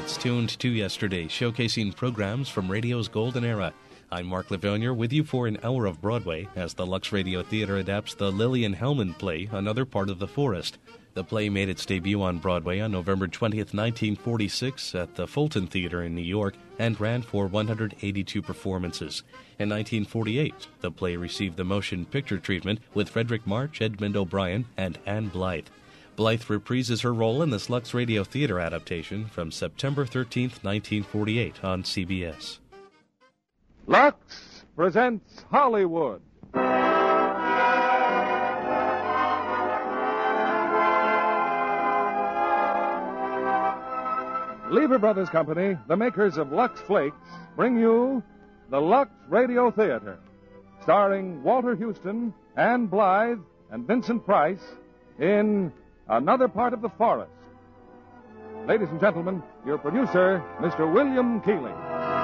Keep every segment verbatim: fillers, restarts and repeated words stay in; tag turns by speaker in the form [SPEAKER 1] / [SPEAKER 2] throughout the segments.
[SPEAKER 1] It's Tuned to Yesterday, showcasing programs from radio's golden era. I'm Mark Livonia with you for an hour of Broadway as the Lux Radio Theater adapts the Lillian Hellman play, Another Part of the Forest. The play made its debut on Broadway on November twentieth, nineteen forty-six at the Fulton Theater in New York and ran for one hundred eighty-two performances. In nineteen forty-eight, the play received the motion picture treatment with Frederick March, Edmund O'Brien, and Anne Blythe. Blythe reprises her role in this Lux Radio Theater adaptation from September thirteenth, nineteen forty-eight on C B S.
[SPEAKER 2] Lux presents Hollywood. Lever Brothers Company, the makers of Lux Flakes, bring you the Lux Radio Theater, starring Walter Houston, Anne Blythe, and Vincent Price in Another Part of the Forest. Ladies and gentlemen, your producer, Mister William Keeling.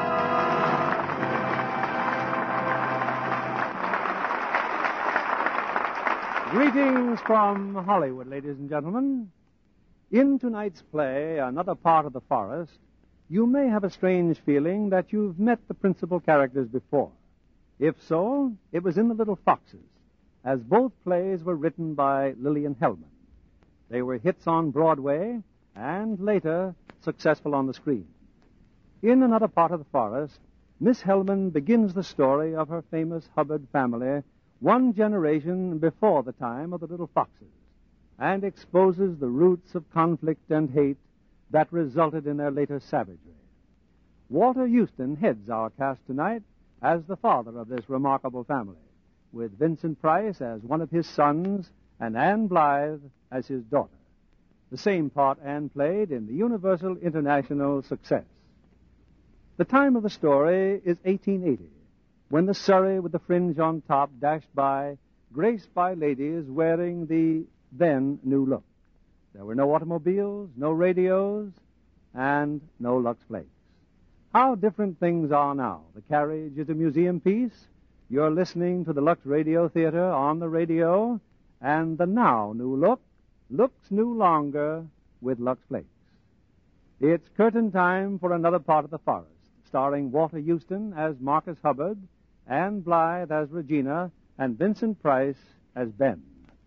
[SPEAKER 3] Greetings from Hollywood, ladies and gentlemen. In tonight's play, Another Part of the Forest, you may have a strange feeling that you've met the principal characters before. If so, it was in The Little Foxes, as both plays were written by Lillian Hellman. They were hits on Broadway and later successful on the screen. In Another Part of the Forest, Miss Hellman begins the story of her famous Hubbard family one generation before the time of the Little Foxes, and exposes the roots of conflict and hate that resulted in their later savagery. Walter Houston heads our cast tonight as the father of this remarkable family, with Vincent Price as one of his sons and Anne Blythe as his daughter. The same part Anne played in the Universal International Success. The time of the story is eighteen eighty, when the Surrey with the fringe on top dashed by, graced by ladies wearing the then new look. There were no automobiles, no radios, and no Lux Flakes. How different things are now. The carriage is a museum piece. You're listening to the Lux Radio Theater on the radio, and the now new look looks new longer with Lux Flakes. It's curtain time for Another Part of the Forest, starring Walter Houston as Marcus Hubbard, Anne Blythe as Regina, and Vincent Price as Ben.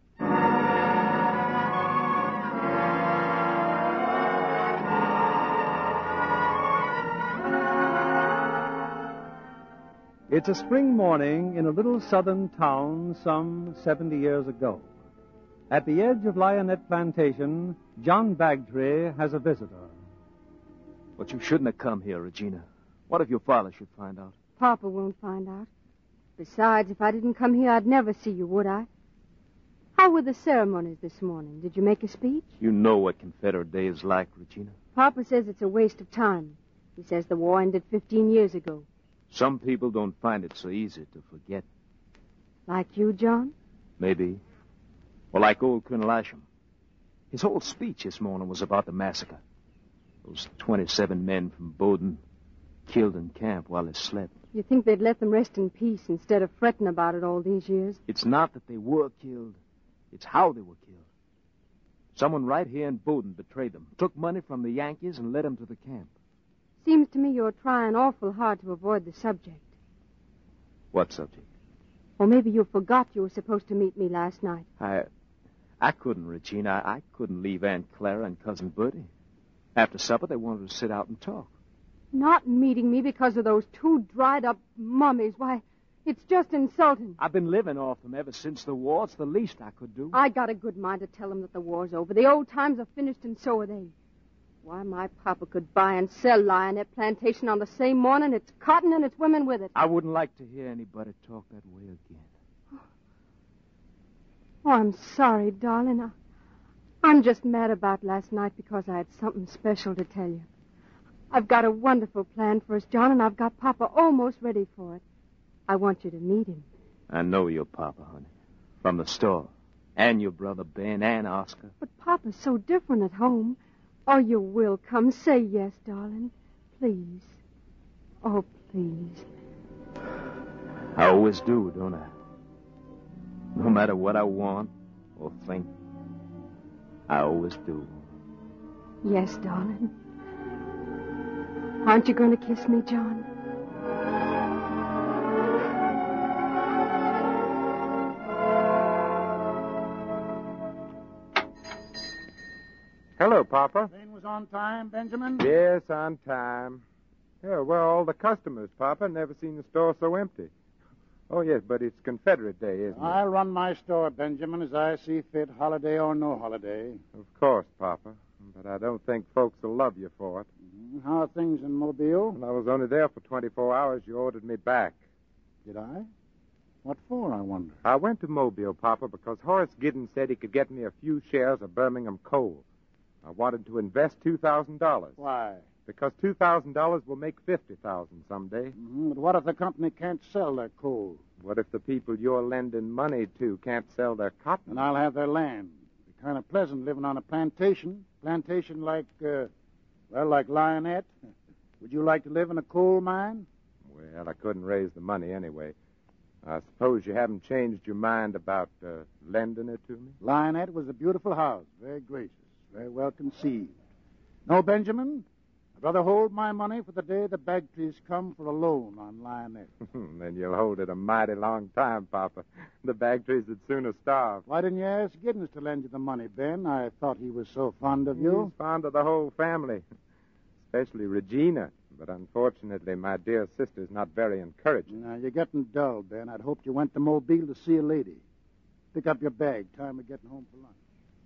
[SPEAKER 3] It's a spring morning in a little southern town some seventy years ago. At the edge of Lionette Plantation, John Bagtree has a visitor.
[SPEAKER 4] But you shouldn't have come here, Regina. What if your father should find out?
[SPEAKER 5] Papa won't find out. Besides, if I didn't come here, I'd never see you, would I? How were the ceremonies this morning? Did you make a speech?
[SPEAKER 4] You know what Confederate Day is like, Regina.
[SPEAKER 5] Papa says it's a waste of time. He says the war ended fifteen years ago.
[SPEAKER 4] Some people don't find it so easy to forget.
[SPEAKER 5] Like you, John?
[SPEAKER 4] Maybe. Or like old Colonel Asham. His whole speech this morning was about the massacre. Those twenty-seven men from Bowdoin killed in camp while they slept.
[SPEAKER 5] You think they'd let them rest in peace instead of fretting about it all these years?
[SPEAKER 4] It's not that they were killed. It's how they were killed. Someone right here in Bowdoin betrayed them, took money from the Yankees and led them to the camp.
[SPEAKER 5] Seems to me you're trying awful hard to avoid the subject.
[SPEAKER 4] What subject?
[SPEAKER 5] Or maybe you forgot you were supposed to meet me last night.
[SPEAKER 4] I... I couldn't, Regina. I, I couldn't leave Aunt Clara and Cousin Bertie. After supper, they wanted to sit out and talk.
[SPEAKER 5] Not meeting me because of those two dried-up mummies. Why, it's just insulting.
[SPEAKER 4] I've been living off them ever since the war. It's the least I could do.
[SPEAKER 5] I got a good mind to tell them that the war's over. The old times are finished, and so are they. Why, my papa could buy and sell Lionette Plantation on the same morning. It's cotton and it's women with it.
[SPEAKER 4] I wouldn't like to hear anybody talk that way again.
[SPEAKER 5] Oh, I'm sorry, darling. I, I'm just mad about last night because I had something special to tell you. I've got a wonderful plan for us, John, and I've got Papa almost ready for it. I want you to meet him.
[SPEAKER 4] I know your Papa, honey. From the store. And your brother Ben and Oscar.
[SPEAKER 5] But Papa's so different at home. Oh, you will come. Say yes, darling. Please. Oh, please.
[SPEAKER 4] I always do, don't I? No matter what I want or think, I always do.
[SPEAKER 5] Yes, darling. Aren't you going to kiss me, John?
[SPEAKER 6] Hello, Papa.
[SPEAKER 7] Train was on time, Benjamin?
[SPEAKER 6] Yes, on time. Yeah, where are all the customers, Papa? Never seen the store so empty. Oh, yes, but it's Confederate Day, isn't it?
[SPEAKER 7] I'll run my store, Benjamin, as I see fit, holiday or no holiday.
[SPEAKER 6] Of course, Papa. But I don't think folks will love you for it.
[SPEAKER 7] Mm, How are things in Mobile?
[SPEAKER 6] When I was only there for twenty-four hours, you ordered me back.
[SPEAKER 7] Did I? What for, I wonder?
[SPEAKER 6] I went to Mobile, Papa, because Horace Giddens said he could get me a few shares of Birmingham Coal. I wanted to invest two thousand dollars.
[SPEAKER 7] Why?
[SPEAKER 6] Because two thousand dollars will make fifty thousand dollars someday.
[SPEAKER 7] Mm-hmm. But what if the company can't sell their coal?
[SPEAKER 6] What if the people you're lending money to can't sell their cotton?
[SPEAKER 7] And I'll have their land. It'd be kind of pleasant living on a plantation. Plantation like, uh, well, like Lionette. Would you like to live in a coal mine?
[SPEAKER 6] Well, I couldn't raise the money anyway. I suppose you haven't changed your mind about uh, lending it to me?
[SPEAKER 7] Lionette was a beautiful house, very gracious, very well conceived. No, Benjamin, I'd rather hold my money for the day the Bagtrees come for a loan on Lionette.
[SPEAKER 6] Then you'll hold it a mighty long time, Papa. The Bagtrees would sooner starve.
[SPEAKER 7] Why didn't you ask Giddens to lend you the money, Ben? I thought he was so fond of you.
[SPEAKER 6] He's fond of the whole family, especially Regina. But unfortunately, my dear sister's not very encouraging.
[SPEAKER 7] Now, you're getting dull, Ben. I'd hoped you went to Mobile to see a lady. Pick up your bag. Time of getting home for lunch.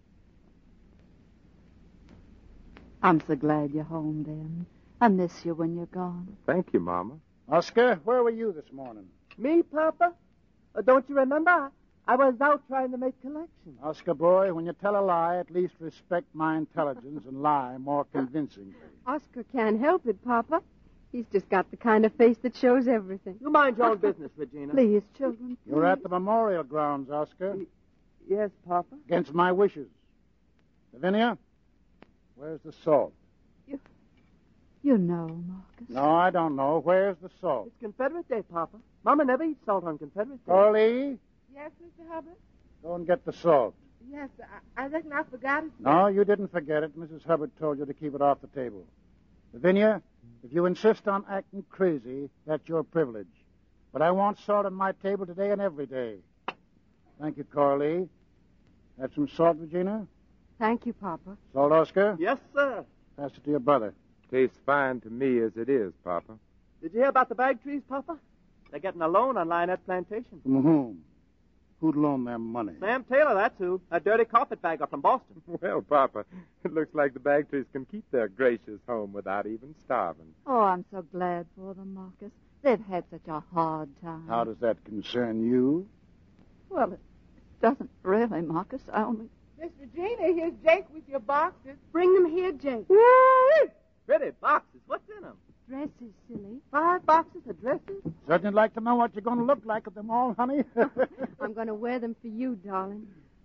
[SPEAKER 8] I'm so glad you're home, Ben. I miss you when you're gone.
[SPEAKER 6] Thank you, Mama.
[SPEAKER 7] Oscar, where were you this morning?
[SPEAKER 9] Me, Papa? Uh, don't you remember? I was out trying to make collections.
[SPEAKER 7] Oscar, boy, when you tell a lie, at least respect my intelligence and lie more convincingly.
[SPEAKER 5] Oscar can't help it, Papa. He's just got the kind of face that shows everything.
[SPEAKER 9] You mind your own business, Regina.
[SPEAKER 8] Please, children.
[SPEAKER 7] You're at the memorial grounds, Oscar.
[SPEAKER 9] Y- Yes, Papa.
[SPEAKER 7] Against my wishes. Lavinia, where's the salt?
[SPEAKER 8] You, you know, Marcus.
[SPEAKER 7] No, I don't know. Where's the salt?
[SPEAKER 9] It's Confederate Day, Papa. Mama never eats salt on Confederate Day.
[SPEAKER 7] Carly,
[SPEAKER 10] Yes, Mister Hubbard?
[SPEAKER 7] go and get the salt.
[SPEAKER 10] Yes, I, I reckon I forgot it.
[SPEAKER 7] No, you didn't forget it. Missus Hubbard told you to keep it off the table. Lavinia, if you insist on acting crazy, that's your privilege. But I want salt on my table today and every day. Thank you, Carly. Have some salt, Regina?
[SPEAKER 5] Thank you, Papa.
[SPEAKER 7] Salt, Oscar?
[SPEAKER 9] Yes, sir.
[SPEAKER 7] Pass it to your brother.
[SPEAKER 6] Tastes fine to me as it is, Papa.
[SPEAKER 9] Did you hear about the Bagtrees, Papa? They're getting a loan on Lionette Plantation.
[SPEAKER 7] From whom? Who'd loan them money?
[SPEAKER 9] Sam Taylor, that's who. A dirty carpetbagger from Boston.
[SPEAKER 6] Well, Papa, it looks like the Bagtrees can keep their gracious home without even starving.
[SPEAKER 8] Oh, I'm so glad for them, Marcus. They've had such a hard time.
[SPEAKER 7] How does that concern you?
[SPEAKER 8] Well, it doesn't really, Marcus. I only...
[SPEAKER 10] Miss Regina, here's Jake with your boxes.
[SPEAKER 5] Bring them here, Jake.
[SPEAKER 9] Pretty boxes. What's in them?
[SPEAKER 5] Dresses, silly.
[SPEAKER 9] Five boxes of dresses?
[SPEAKER 7] Certainly like to know what you're going to look like with them all, honey.
[SPEAKER 5] I'm going to wear them for you, darling.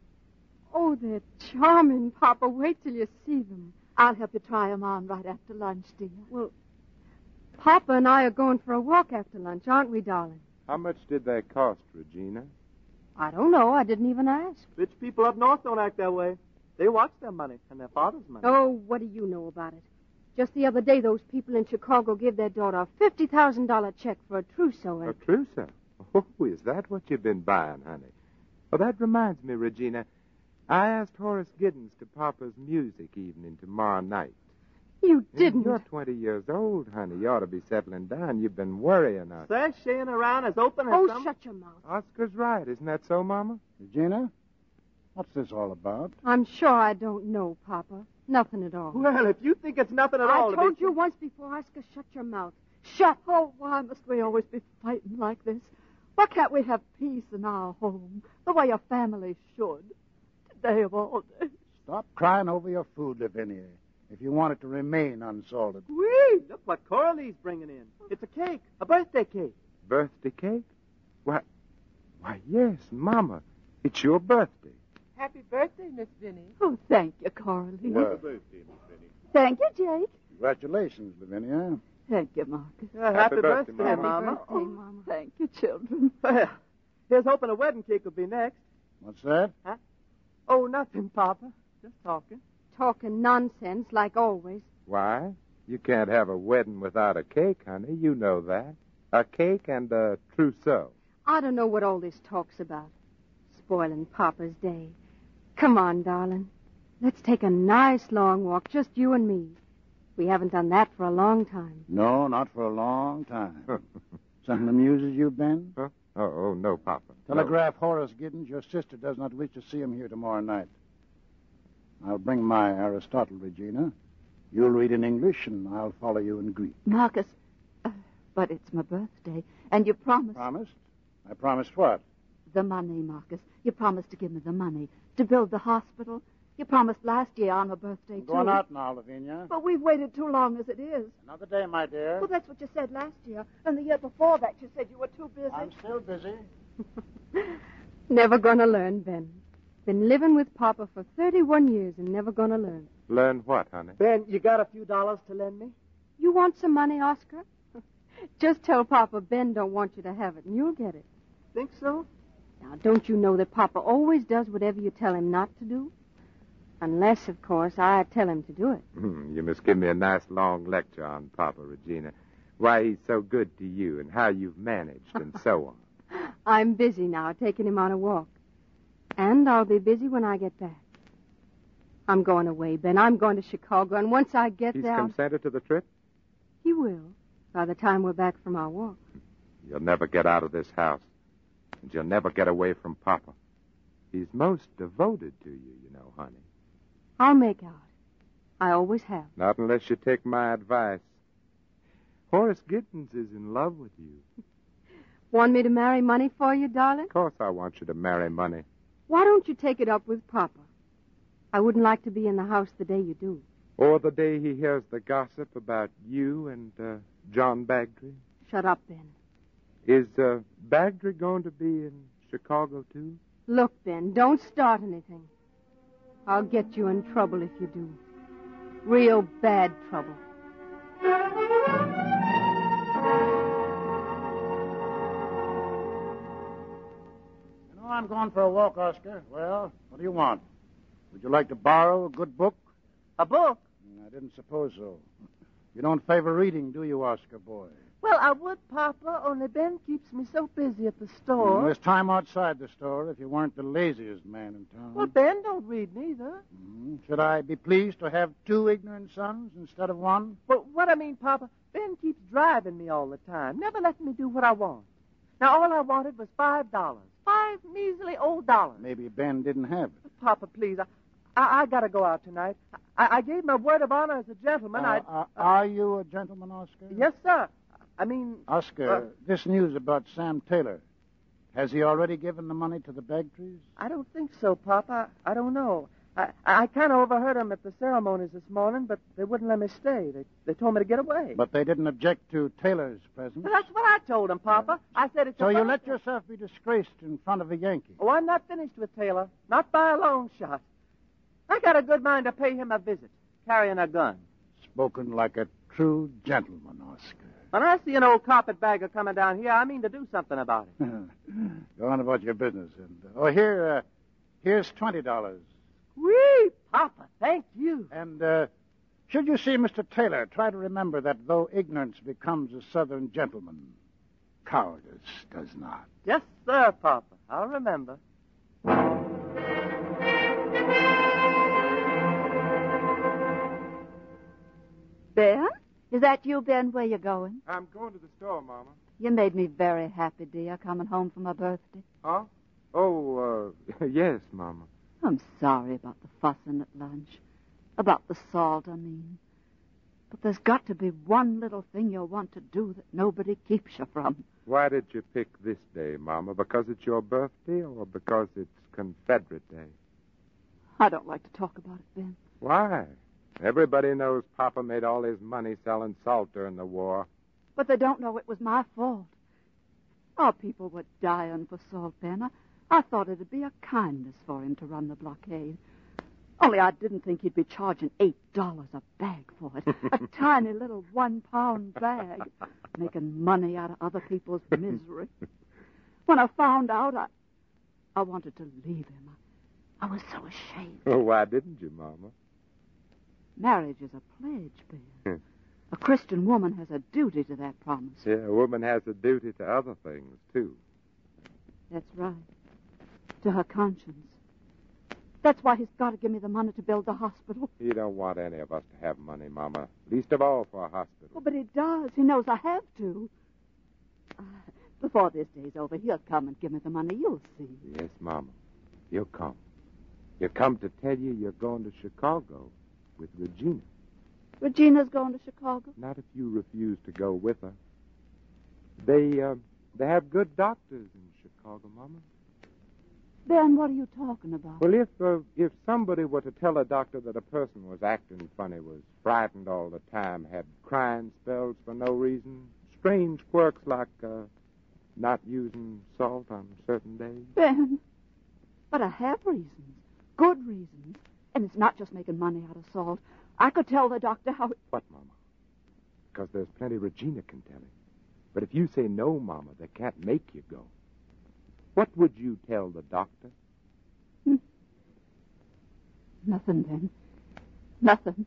[SPEAKER 5] Oh, they're charming, Papa. Wait till you see them.
[SPEAKER 8] I'll help you try them on right after lunch, dear.
[SPEAKER 5] Well, Papa and I are going for a walk after lunch, aren't we, darling?
[SPEAKER 6] How much did they cost, Regina?
[SPEAKER 5] I don't know. I didn't even ask.
[SPEAKER 9] Rich people up north don't act that way. They watch their money and their father's money.
[SPEAKER 5] Oh, what do you know about it? Just the other day, those people in Chicago gave their daughter a fifty thousand dollars check for a trousseau.
[SPEAKER 6] A
[SPEAKER 5] And...
[SPEAKER 6] trousseau? Oh, is that what you've been buying, honey? Well, that reminds me, Regina. I asked Horace Giddens to Papa's music evening tomorrow night.
[SPEAKER 5] You didn't?
[SPEAKER 6] You're twenty years old, honey. You ought to be settling down. You've been worrying us.
[SPEAKER 9] Sashaying around as open as
[SPEAKER 5] Oh,
[SPEAKER 9] some...
[SPEAKER 5] shut your mouth.
[SPEAKER 6] Oscar's right. Isn't that so, Mama?
[SPEAKER 7] Regina, what's this all about?
[SPEAKER 5] I'm sure I don't know, Papa. Nothing at all.
[SPEAKER 9] Well, if you think it's nothing at all...
[SPEAKER 5] I
[SPEAKER 9] to
[SPEAKER 5] told
[SPEAKER 9] be...
[SPEAKER 5] you once before, Oscar, shut your mouth. Shut.
[SPEAKER 8] Oh, why must we always be fighting like this? Why can't we have peace in our home, the way a family should? Today of all days.
[SPEAKER 7] Stop crying over your food, Lavinia, if you want it to remain unsalted.
[SPEAKER 9] Whee! Look what Coralie's bringing in. It's a cake, a birthday cake.
[SPEAKER 6] Birthday cake? Why, why, yes, Mama. It's your birthday.
[SPEAKER 10] Happy birthday, Miss Vinnie.
[SPEAKER 8] Oh, thank you, Carly.
[SPEAKER 7] Well,
[SPEAKER 8] Thank you, Jake.
[SPEAKER 7] congratulations, Lavinia.
[SPEAKER 8] Thank you, Marcus.
[SPEAKER 9] Uh, happy,
[SPEAKER 6] Happy
[SPEAKER 9] birthday,
[SPEAKER 6] birthday,
[SPEAKER 5] Happy
[SPEAKER 9] Mama.
[SPEAKER 5] birthday, Mama.
[SPEAKER 8] Thank you, children.
[SPEAKER 9] Well, here's hoping a wedding cake will be next.
[SPEAKER 7] What's that?
[SPEAKER 9] Oh, nothing, Papa. Just talking.
[SPEAKER 5] Talking nonsense, like always.
[SPEAKER 6] Why? You can't have a wedding without a cake, honey. You know that. A cake and a trousseau.
[SPEAKER 5] I don't know what all this talk's about. Spoiling Papa's day. Come on, darling. Let's take a nice long walk, just you and me. We haven't done that for a long time.
[SPEAKER 7] No, not for a long time. Something amuses you, Ben?
[SPEAKER 6] Huh? Oh, oh, no, Papa.
[SPEAKER 7] Telegraph no. Horace Giddens your sister does not wish to see him here tomorrow night. I'll bring my Aristotle, Regina. You'll read in English, and I'll follow you in Greek.
[SPEAKER 8] Marcus, uh, but it's my birthday, and you promised...
[SPEAKER 7] Promised? I promised what?
[SPEAKER 8] The money, Marcus. You promised to give me the money to build the hospital. You promised last year on my birthday, too.
[SPEAKER 7] Go on out now, Lavinia.
[SPEAKER 8] But we've waited too long as it is.
[SPEAKER 7] Another day, my dear.
[SPEAKER 8] Well, that's what you said last year. And the year before that, you said you were too busy.
[SPEAKER 7] I'm still busy.
[SPEAKER 5] Never gonna learn, Ben. Been living with Papa for thirty-one years and never gonna learn.
[SPEAKER 6] Learn what, honey?
[SPEAKER 9] Ben, you got a few dollars to lend me?
[SPEAKER 5] You want some money, Oscar? Just tell Papa Ben don't want you to have it, and you'll get it.
[SPEAKER 9] Think so?
[SPEAKER 5] Now, don't you know that Papa always does whatever you tell him not to do? Unless, of course, I tell him to do it.
[SPEAKER 6] Hmm, you must give me a nice long lecture on Papa, Regina. Why he's so good to you and how you've managed and so on.
[SPEAKER 5] I'm busy now, taking him on a walk. And I'll be busy when I get back. I'm going away, Ben. I'm going to Chicago, and once I get
[SPEAKER 6] He's
[SPEAKER 5] there...
[SPEAKER 6] He's consented to the trip?
[SPEAKER 5] He will, by the time we're back from our walk.
[SPEAKER 6] You'll never get out of this house, and you'll never get away from Papa. He's most devoted to you, you know, honey.
[SPEAKER 5] I'll make out. I always have.
[SPEAKER 6] Not unless you take my advice. Horace Giddens is in love with you.
[SPEAKER 5] Want me to marry money for you, darling?
[SPEAKER 6] Of course I want you to marry money.
[SPEAKER 5] Why don't you take it up with Papa? I wouldn't like to be in the house the day you do.
[SPEAKER 6] Or the day he hears the gossip about you and uh, John Bagdry.
[SPEAKER 5] Shut up, Ben.
[SPEAKER 6] Is uh, Bagdry going to be in Chicago, too?
[SPEAKER 5] Look, Ben, don't start anything. I'll get you in trouble if you do. Real bad trouble.
[SPEAKER 7] You know, I'm going for a walk, Oscar. Well, what do you want? Would you like to borrow a good book?
[SPEAKER 9] A book?
[SPEAKER 7] I didn't suppose so. You don't favor reading, do you, Oscar boy?
[SPEAKER 9] Well, I would, Papa, only Ben keeps me so busy at the store.
[SPEAKER 7] Well, there's time outside the store if you weren't the laziest man in town.
[SPEAKER 9] Well, Ben don't read neither.
[SPEAKER 7] Mm-hmm. Should I be pleased to have two ignorant sons instead of one?
[SPEAKER 9] Well, what I mean, Papa, Ben keeps driving me all the time, never letting me do what I want. Now, all I wanted was five dollars. Five measly old dollars.
[SPEAKER 7] Maybe Ben didn't have it.
[SPEAKER 9] Papa, please, I, I, I got to go out tonight. I, I gave my word of honor as a gentleman.
[SPEAKER 7] Uh,
[SPEAKER 9] I.
[SPEAKER 7] Uh, are you a gentleman, Oscar?
[SPEAKER 9] Yes, sir. I mean...
[SPEAKER 7] Oscar,
[SPEAKER 9] uh,
[SPEAKER 7] this news about Sam Taylor, has he already given the money to the Bagtrees?
[SPEAKER 9] I don't think so, Papa. I don't know. I, I kind of overheard them at the ceremonies this morning, but they wouldn't let me stay. They, they told me to get away.
[SPEAKER 7] But they didn't object to Taylor's presence?
[SPEAKER 9] Well, that's what I told them, Papa. I said it's
[SPEAKER 7] So
[SPEAKER 9] a
[SPEAKER 7] you
[SPEAKER 9] fun-
[SPEAKER 7] let yourself be disgraced in front of a Yankee?
[SPEAKER 9] Oh, I'm not finished with Taylor. Not by a long shot. I got a good mind to pay him a visit, carrying a gun.
[SPEAKER 7] Spoken like a true gentleman, Oscar.
[SPEAKER 9] When I see an old carpetbagger coming down here, I mean to do something about it.
[SPEAKER 7] Go on about your business. And uh, oh, here, uh, here's twenty dollars.
[SPEAKER 9] Whee, Papa, thank you.
[SPEAKER 7] And uh, should you see Mister Taylor, try to remember that though ignorance becomes a Southern gentleman, cowardice does not.
[SPEAKER 9] Yes, sir, Papa. I'll remember.
[SPEAKER 8] Ben? Is that you, Ben? Where you going?
[SPEAKER 6] I'm going to the store, Mama.
[SPEAKER 8] You made me very happy, dear, coming home from my birthday.
[SPEAKER 6] Huh? Oh, uh, yes, Mama.
[SPEAKER 8] I'm sorry about the fussing at lunch. About the salt, I mean. But there's got to be one little thing you'll want to do that nobody keeps you from.
[SPEAKER 6] Why did you pick this day, Mama? Because it's your birthday or because it's Confederate Day?
[SPEAKER 8] I don't like to talk about it, Ben.
[SPEAKER 6] Why? Everybody knows Papa made all his money selling salt during the war.
[SPEAKER 8] But they don't know it was my fault. Our people were dying for salt, Ben. I, I thought it'd be a kindness for him to run the blockade. Only I didn't think he'd be charging eight dollars a bag for it. A tiny little one-pound bag. Making money out of other people's misery. When I found out, I, I wanted to leave him. I, I was so ashamed.
[SPEAKER 6] Well, why didn't you, Mama?
[SPEAKER 8] Marriage is a pledge, Ben. A Christian woman has a duty to that promise.
[SPEAKER 6] Yeah, a woman has a duty to other things, too.
[SPEAKER 8] That's right. To her conscience. That's why he's got to give me the money to build the hospital.
[SPEAKER 6] He don't want any of us to have money, Mama. Least of all for a hospital.
[SPEAKER 8] Oh, but he does. He knows I have to. Uh, before this day's over, he'll come and give me the money. You'll see.
[SPEAKER 6] Yes, Mama. He'll come. He'll come to tell you you're going to Chicago with Regina.
[SPEAKER 8] Regina's going to Chicago?
[SPEAKER 6] Not if you refuse to go with her. They, uh, they have good doctors in Chicago, Mama.
[SPEAKER 8] Ben, what are you talking about?
[SPEAKER 6] Well, if uh, if somebody were to tell a doctor that a person was acting funny, was frightened all the time, had crying spells for no reason, strange quirks like uh, not using salt on certain days.
[SPEAKER 8] Ben, but I have reasons. Good reasons. And it's not just making money out of salt. I could tell the doctor how...
[SPEAKER 6] What, Mama? Because there's plenty Regina can tell him. But if you say no, Mama, they can't make you go. What would you tell the doctor?
[SPEAKER 8] Hmm. Nothing, then. Nothing.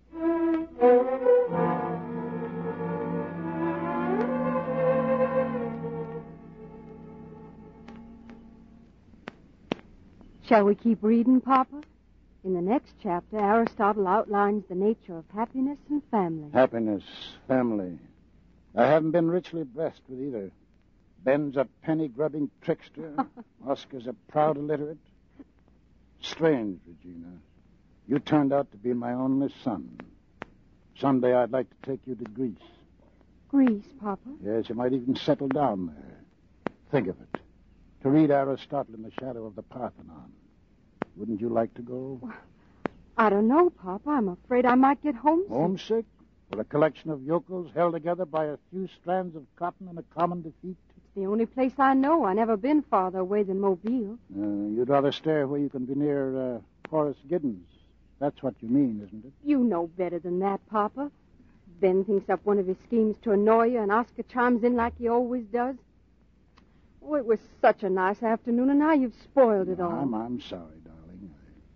[SPEAKER 5] Shall we keep reading, Papa? In the next chapter, Aristotle outlines the nature of happiness and family.
[SPEAKER 7] Happiness, family. I haven't been richly blessed with either. Ben's a penny-grubbing trickster. Oscar's a proud illiterate. Strange, Regina. You turned out to be my only son. Someday I'd like to take you to Greece.
[SPEAKER 5] Greece, Papa?
[SPEAKER 7] Yes, you might even settle down there. Think of it. To read Aristotle in the shadow of the Parthenon. Wouldn't you like to go?
[SPEAKER 5] I don't know, Papa. I'm afraid I might get homesick.
[SPEAKER 7] Homesick? For a collection of yokels held together by a few strands of cotton and a common defeat?
[SPEAKER 5] It's the only place I know. I've never been farther away than Mobile.
[SPEAKER 7] Uh, you'd rather stay where you can be near uh, Horace Giddens. That's what you mean, isn't it?
[SPEAKER 5] You know better than that, Papa. Ben thinks up one of his schemes to annoy you, and Oscar chimes in like he always does. Oh, it was such a nice afternoon, and now you've spoiled it all.
[SPEAKER 7] I'm, I'm sorry, darling.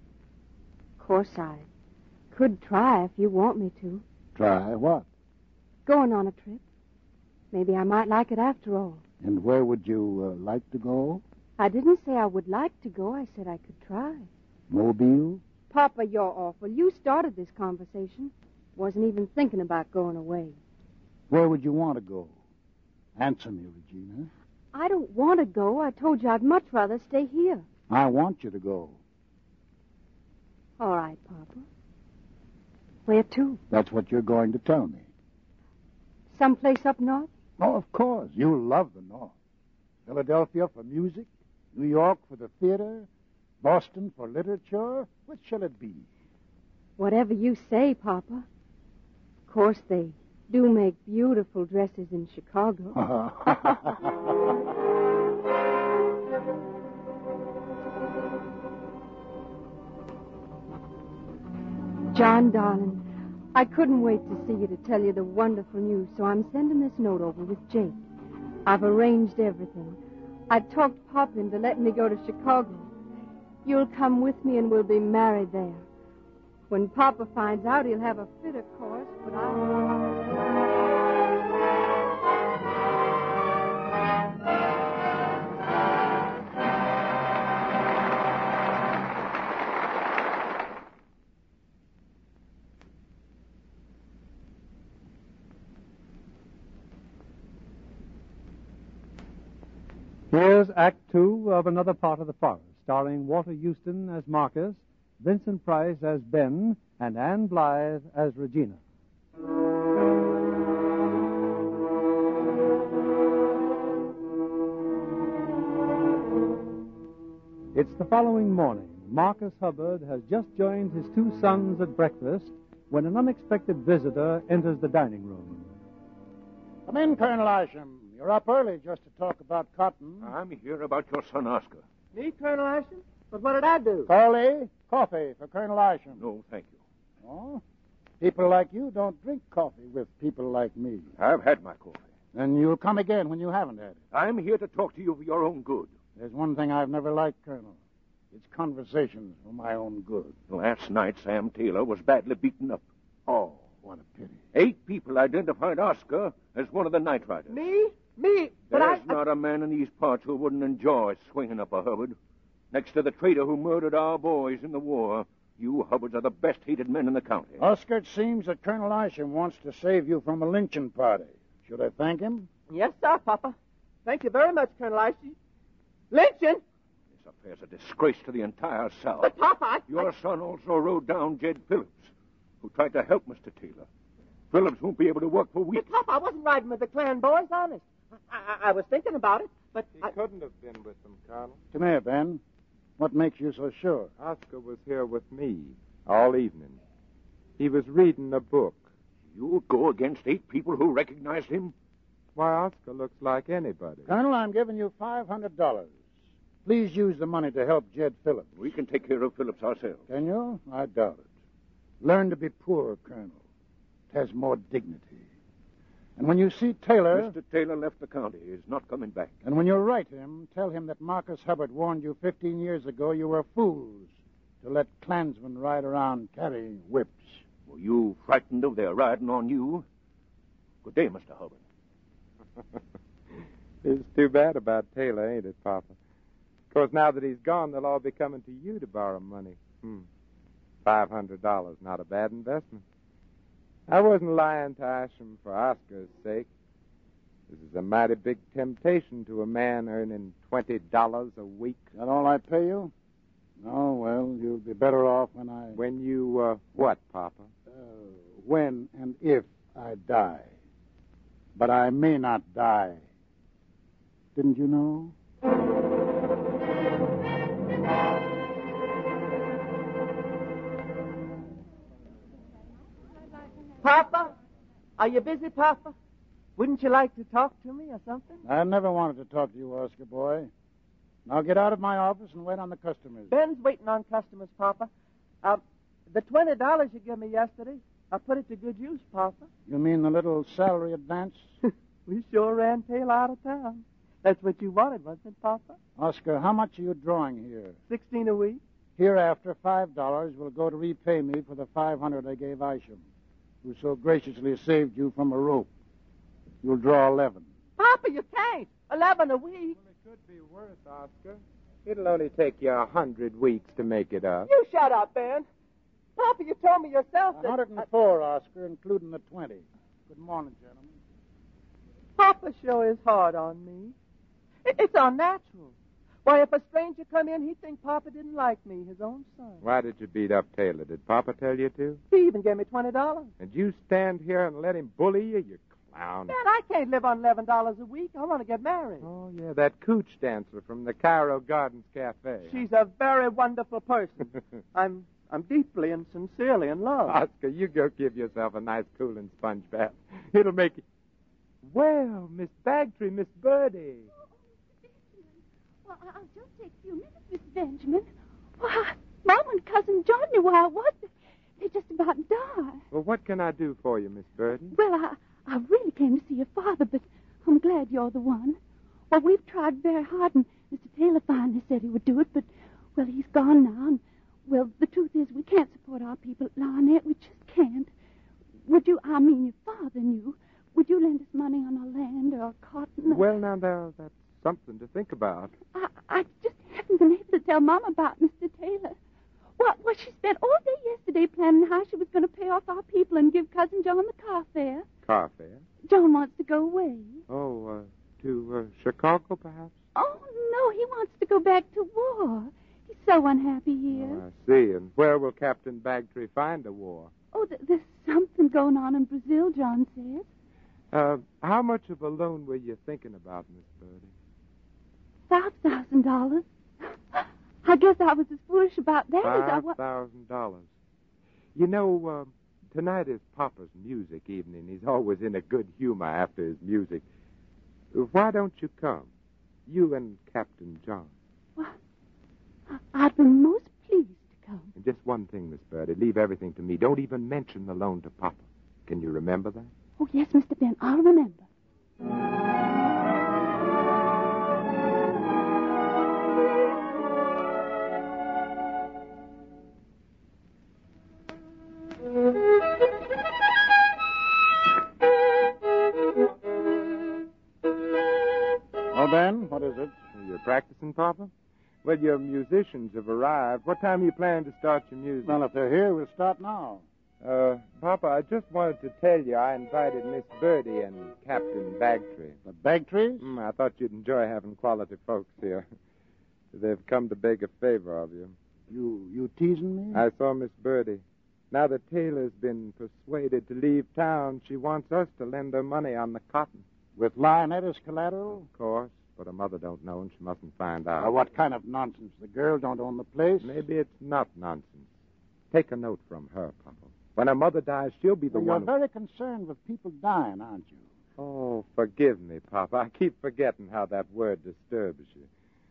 [SPEAKER 5] Of course, I could try if you want me to.
[SPEAKER 7] Try what?
[SPEAKER 5] Going on a trip. Maybe I might like it after all.
[SPEAKER 7] And where would you uh, like to go?
[SPEAKER 5] I didn't say I would like to go. I said I could try.
[SPEAKER 7] Mobile?
[SPEAKER 5] Papa, you're awful. You started this conversation. Wasn't even thinking about going away.
[SPEAKER 7] Where would you want to go? Answer me, Regina.
[SPEAKER 5] I don't want to go. I told you I'd much rather stay here.
[SPEAKER 7] I want you to go.
[SPEAKER 5] All right, Papa. Where to?
[SPEAKER 7] That's what you're going to tell me.
[SPEAKER 5] Someplace up north?
[SPEAKER 7] Oh, of course. You love the North. Philadelphia for music, New York for the theater, Boston for literature. Which shall it be?
[SPEAKER 5] Whatever you say, Papa. Of course, they do make beautiful dresses in Chicago. John, darling, I couldn't wait to see you to tell you the wonderful news, so I'm sending this note over with Jake. I've arranged everything. I've talked Papa into letting me go to Chicago. You'll come with me and we'll be married there. When Papa finds out, he'll have a fit, of course, but I...
[SPEAKER 3] Here's Act Two of Another Part of the Forest, starring Walter Houston as Marcus, Vincent Price as Ben, and Anne Blythe as Regina. It's the following morning. Marcus Hubbard has just joined his two sons at breakfast when an unexpected visitor enters the dining room.
[SPEAKER 7] Come in, Colonel Isham. You're up early just to talk about cotton.
[SPEAKER 11] I'm here about your son, Oscar.
[SPEAKER 9] Me, Colonel Ashton? But what did I do?
[SPEAKER 7] Carly, coffee for Colonel Isham.
[SPEAKER 11] No, thank you.
[SPEAKER 7] Oh? People like you don't drink coffee with people like me.
[SPEAKER 11] I've had my coffee.
[SPEAKER 7] Then you'll come again when you haven't had it.
[SPEAKER 11] I'm here to talk to you for your own good.
[SPEAKER 7] There's one thing I've never liked, Colonel. It's conversations for my own good.
[SPEAKER 11] Last night, Sam Taylor was badly beaten up.
[SPEAKER 7] Oh, What a pity.
[SPEAKER 11] Eight people identified Oscar as one of the Night Riders.
[SPEAKER 9] Me? Me? But
[SPEAKER 11] There's
[SPEAKER 9] I...
[SPEAKER 11] not a man in these parts who wouldn't enjoy swinging up a Hubbard. Next to the traitor who murdered our boys in the war, you Hubbards are the best hated men in the county.
[SPEAKER 7] Oscar, it seems that Colonel Isham wants to save you from a lynching party. Should I thank him?
[SPEAKER 9] Yes, sir, Papa. Thank you very much, Colonel Isham. Lynching?
[SPEAKER 11] This affair's a disgrace to the entire South.
[SPEAKER 9] But, Papa, I...
[SPEAKER 11] Your son also rode down Jed Phillips, who tried to help Mister Taylor. Phillips won't be able to work for weeks.
[SPEAKER 9] But, Papa, I wasn't riding with the Klan boys, honest. I, I, I was thinking about it, but...
[SPEAKER 6] He
[SPEAKER 9] I...
[SPEAKER 6] couldn't have been with them, Colonel.
[SPEAKER 7] Come here, Ben. What makes you so sure?
[SPEAKER 6] Oscar was here with me all evening. He was reading a book.
[SPEAKER 11] You'll go against eight people who recognized him?
[SPEAKER 6] Why, Oscar looks like anybody.
[SPEAKER 7] Colonel, I'm giving you five hundred dollars. Please use the money to help Jed Phillips.
[SPEAKER 11] We can take care of Phillips ourselves.
[SPEAKER 7] Can you? I doubt it. Learn to be poor, Colonel. It has more dignity. And when you see Taylor...
[SPEAKER 11] Mister Taylor left the county. He's not coming back.
[SPEAKER 7] And when you write him, tell him that Marcus Hubbard warned you fifteen years ago you were fools to let Klansmen ride around carrying whips.
[SPEAKER 11] Were you frightened of their riding on you? Good day, Mister Hubbard.
[SPEAKER 6] It's too bad about Taylor, ain't it, Papa? Of course, now that he's gone, they'll all be coming to you to borrow money. Hmm. Five hundred dollars, not a bad investment. I wasn't lying to Isham for Oscar's sake. This is a mighty big temptation to a man earning twenty dollars a week.
[SPEAKER 7] Is that all I pay you? Oh, well, you'll be better off when I...
[SPEAKER 6] When you, uh, what, Papa?
[SPEAKER 7] Uh, when and if I die. But I may not die. Didn't you know?
[SPEAKER 9] Papa? Are you busy, Papa? Wouldn't you like to talk to me or something?
[SPEAKER 7] I never wanted to talk to you, Oscar boy. Now get out of my office and wait on the customers.
[SPEAKER 9] Ben's waiting on customers, Papa. Uh, the twenty dollars you gave me yesterday, I put it to good use, Papa.
[SPEAKER 7] You mean the little salary advance?
[SPEAKER 9] We sure ran Taylor out of town. That's what you wanted, wasn't it, Papa?
[SPEAKER 7] Oscar, how much are you drawing here?
[SPEAKER 9] Sixteen a week.
[SPEAKER 7] Hereafter, five dollars will go to repay me for the five hundred I gave Isham, who so graciously saved you from a rope. You'll draw eleven.
[SPEAKER 9] Papa, you can't. Eleven a week.
[SPEAKER 6] Well, it could be worse, Oscar. It'll only take you a hundred weeks to make it up.
[SPEAKER 9] You shut up, Ben. Papa, you told me yourself that...
[SPEAKER 7] one hundred four, Oscar, including the twenty. Good morning, gentlemen.
[SPEAKER 9] Papa sure is hard on me. It- It's unnatural. Why, if a stranger come in, he'd think Papa didn't like me, his own son.
[SPEAKER 6] Why did you beat up Taylor? Did Papa tell you to?
[SPEAKER 9] He even gave me twenty dollars.
[SPEAKER 6] And you stand here and let him bully you, you clown.
[SPEAKER 9] Man, I can't live on eleven dollars a week. I want to get married.
[SPEAKER 6] Oh, yeah, that cooch dancer from the Cairo Gardens Cafe.
[SPEAKER 9] She's a very wonderful person. I'm I'm deeply and sincerely in love.
[SPEAKER 6] Oscar, you go give yourself a nice cooling sponge bath. It'll make you... Well, Miss Bagtree, Miss Birdie.
[SPEAKER 12] Well, I'll just take a few minutes, Mister Benjamin. Why, Mom and Cousin John knew where I was. They just about died.
[SPEAKER 6] Well, what can I do for you, Miss Birdie?
[SPEAKER 12] Well, I, I really came to see your father, but I'm glad you're the one. Well, we've tried very hard, and Mister Taylor finally said he would do it, but, well, he's gone now, and, well, the truth is we can't support our people at Larnett. We just can't. Would you, I mean your father knew, would you lend us money on our land or cotton? Or...
[SPEAKER 6] Well, now, there, that's something to think about.
[SPEAKER 12] I, I just haven't been able to tell Mom about Mister Taylor. Well, well, she spent all day yesterday planning how she was going to pay off our people and give Cousin John the car fare.
[SPEAKER 6] Car fare?
[SPEAKER 12] John wants to go away.
[SPEAKER 6] Oh, uh, to uh, Chicago, perhaps?
[SPEAKER 12] Oh, no, he wants to go back to war. He's so unhappy here.
[SPEAKER 6] Oh, I see. And where will Captain Bagtree find a war?
[SPEAKER 12] Oh, th- there's something going on in Brazil, John says.
[SPEAKER 6] Uh, how much of a loan were you thinking about, Miss Birdie?
[SPEAKER 12] Five thousand dollars. I guess I was as foolish about that as I
[SPEAKER 6] Five
[SPEAKER 12] was.
[SPEAKER 6] thousand dollars. You know, uh, tonight is Papa's music evening. He's always in a good humor after his music. Why don't you come? You and Captain John.
[SPEAKER 12] Well, I- I'd be most pleased to come.
[SPEAKER 6] And just one thing, Miss Birdie. Leave everything to me. Don't even mention the loan to Papa. Can you remember that?
[SPEAKER 12] Oh, yes, Mister Ben, I'll remember.
[SPEAKER 7] visit.
[SPEAKER 6] You're practicing, Papa? Well, your musicians have arrived. What time are you planning to start your music?
[SPEAKER 7] Well, if they're here, we'll start now.
[SPEAKER 6] Uh, Papa, I just wanted to tell you I invited Miss Birdie and Captain Bagtree.
[SPEAKER 7] The Bagtrees?
[SPEAKER 6] Mm, I thought you'd enjoy having quality folks here. They've come to beg a favor of you.
[SPEAKER 7] You you teasing me?
[SPEAKER 6] I saw Miss Birdie. Now that Taylor's been persuaded to leave town, she wants us to lend her money on the cotton.
[SPEAKER 7] With Lionette as collateral?
[SPEAKER 6] Of course, but her mother don't know and she mustn't find out.
[SPEAKER 7] Uh, what kind of nonsense? The girl don't own the place?
[SPEAKER 6] Maybe it's not nonsense. Take a note from her, Papa. When her mother dies, she'll be the
[SPEAKER 7] well,
[SPEAKER 6] one...
[SPEAKER 7] You're very concerned with people dying, aren't you?
[SPEAKER 6] Oh, forgive me, Papa. I keep forgetting how that word disturbs you.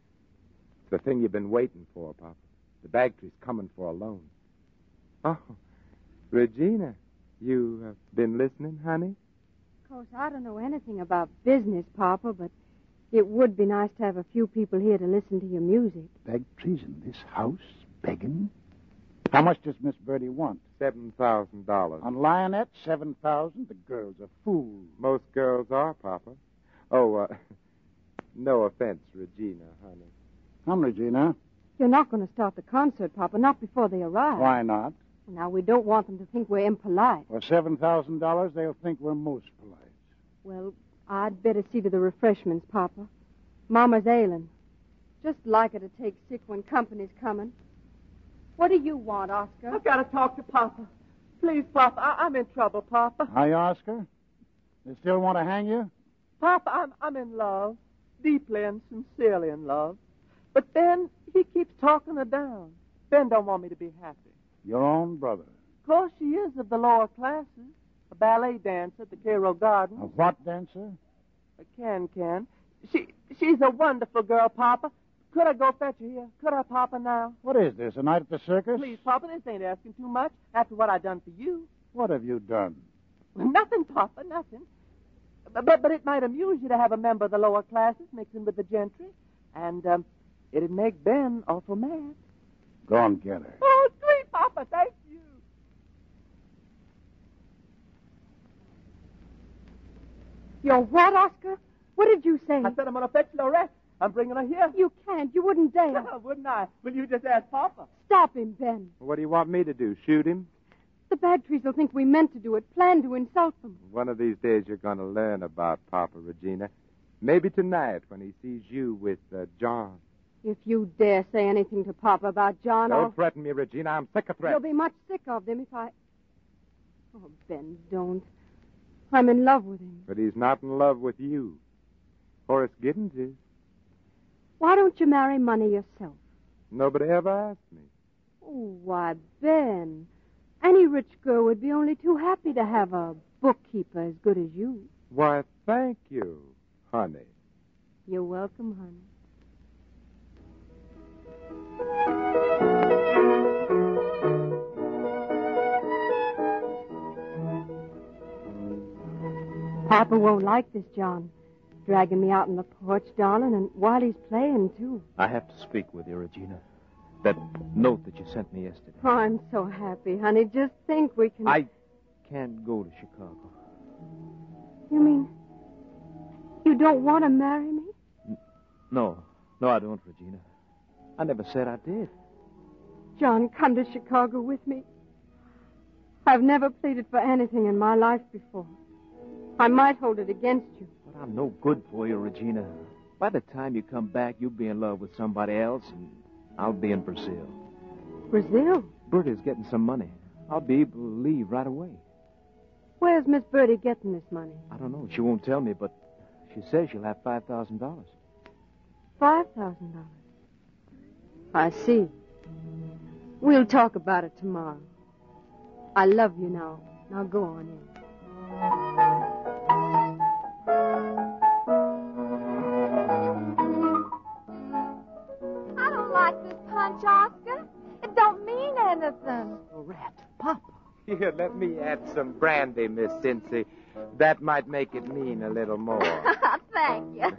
[SPEAKER 6] It's the thing you've been waiting for, Papa. The Bagtree's coming for a loan. Oh, Regina, you have been listening, honey?
[SPEAKER 5] Of course, I don't know anything about business, Papa, but it would be nice to have a few people here to listen to your music.
[SPEAKER 7] Bagtrees in this house, begging? How much does Miss Birdie want?
[SPEAKER 6] Seven thousand dollars.
[SPEAKER 7] On Lionette, seven thousand? The girl's a fool.
[SPEAKER 6] Most girls are, Papa. Oh, uh, no offense, Regina, honey.
[SPEAKER 7] Come, Regina.
[SPEAKER 5] You're not going to start the concert, Papa, not before they arrive.
[SPEAKER 7] Why not?
[SPEAKER 5] Now, we don't want them to think we're impolite.
[SPEAKER 7] For seven thousand dollars, they'll think we're most polite.
[SPEAKER 5] Well, I'd better see to the refreshments, Papa. Mama's ailing. Just like her to take sick when company's coming. What do you want, Oscar?
[SPEAKER 9] I've got to talk to Papa. Please, Papa, I- I'm in trouble, Papa.
[SPEAKER 7] Hi, Oscar. They still want to hang you?
[SPEAKER 9] Papa, I'm, I'm in love. Deeply and sincerely in love. But then he keeps talking her down. Ben don't want me to be happy.
[SPEAKER 7] Your own brother.
[SPEAKER 9] Of course, she is of the lower classes. A ballet dancer at the Cairo Gardens.
[SPEAKER 7] A what dancer?
[SPEAKER 9] A can-can. She, she's a wonderful girl, Papa. Could I go fetch her here? Could I, Papa, now?
[SPEAKER 7] What is this, a night at the circus?
[SPEAKER 9] Please, Papa, this ain't asking too much after what I done for you.
[SPEAKER 7] What have you done?
[SPEAKER 9] Well, nothing, Papa, nothing. But, but, but it might amuse you to have a member of the lower classes mixing with the gentry. And um, it'd make Ben awful mad.
[SPEAKER 7] Go and get her.
[SPEAKER 9] Oh, sweet Papa, thank you.
[SPEAKER 5] You're what, Oscar? What did you say?
[SPEAKER 9] I said I'm going to fetch Lorette. I'm bringing her here.
[SPEAKER 5] You can't. You wouldn't dare.
[SPEAKER 9] Wouldn't I? Will you just ask Papa?
[SPEAKER 5] Stop him, Ben.
[SPEAKER 6] What do you want me to do, shoot him?
[SPEAKER 5] The Bagtrees will think we meant to do it, planned to insult them.
[SPEAKER 6] One of these days you're going to learn about Papa, Regina. Maybe tonight when he sees you with uh, John.
[SPEAKER 5] If you dare say anything to Papa about John,
[SPEAKER 6] Don't
[SPEAKER 5] I'll...
[SPEAKER 6] threaten me, Regina. I'm sick of threats.
[SPEAKER 5] You'll be much sick of them if I... Oh, Ben, don't. I'm in love with him.
[SPEAKER 6] But he's not in love with you. Horace Giddens is.
[SPEAKER 5] Why don't you marry money yourself?
[SPEAKER 6] Nobody ever asked me.
[SPEAKER 5] Oh, why, Ben. Any rich girl would be only too happy to have a bookkeeper as good as you.
[SPEAKER 6] Why, thank you, honey.
[SPEAKER 5] You're welcome, honey. Papa won't like this, John. Dragging me out on the porch, darling, and while he's playing, too.
[SPEAKER 4] I have to speak with you, Regina. That note that you sent me yesterday.
[SPEAKER 5] Oh, I'm so happy, honey. Just think we can...
[SPEAKER 4] I can't go to Chicago.
[SPEAKER 5] You mean you don't want to marry me?
[SPEAKER 4] No. No, I don't, Regina. I never said I did.
[SPEAKER 5] John, come to Chicago with me. I've never pleaded for anything in my life before. I might hold it against you.
[SPEAKER 4] But I'm no good for you, Regina. By the time you come back, you'll be in love with somebody else, and I'll be in Brazil.
[SPEAKER 5] Brazil?
[SPEAKER 4] Bertie's getting some money. I'll be able to leave right away.
[SPEAKER 5] Where's Miss Birdie getting this money?
[SPEAKER 4] I don't know. She won't tell me, but she says she'll have five thousand dollars.
[SPEAKER 5] Five thousand dollars? I see. We'll talk about it tomorrow. I love you now. Now go on in.
[SPEAKER 13] I don't like this punch, Oscar. It don't mean anything.
[SPEAKER 6] Rat, Papa. Here, let me add some brandy, Miss Cincy. That might make it mean a little more.
[SPEAKER 13] Thank you.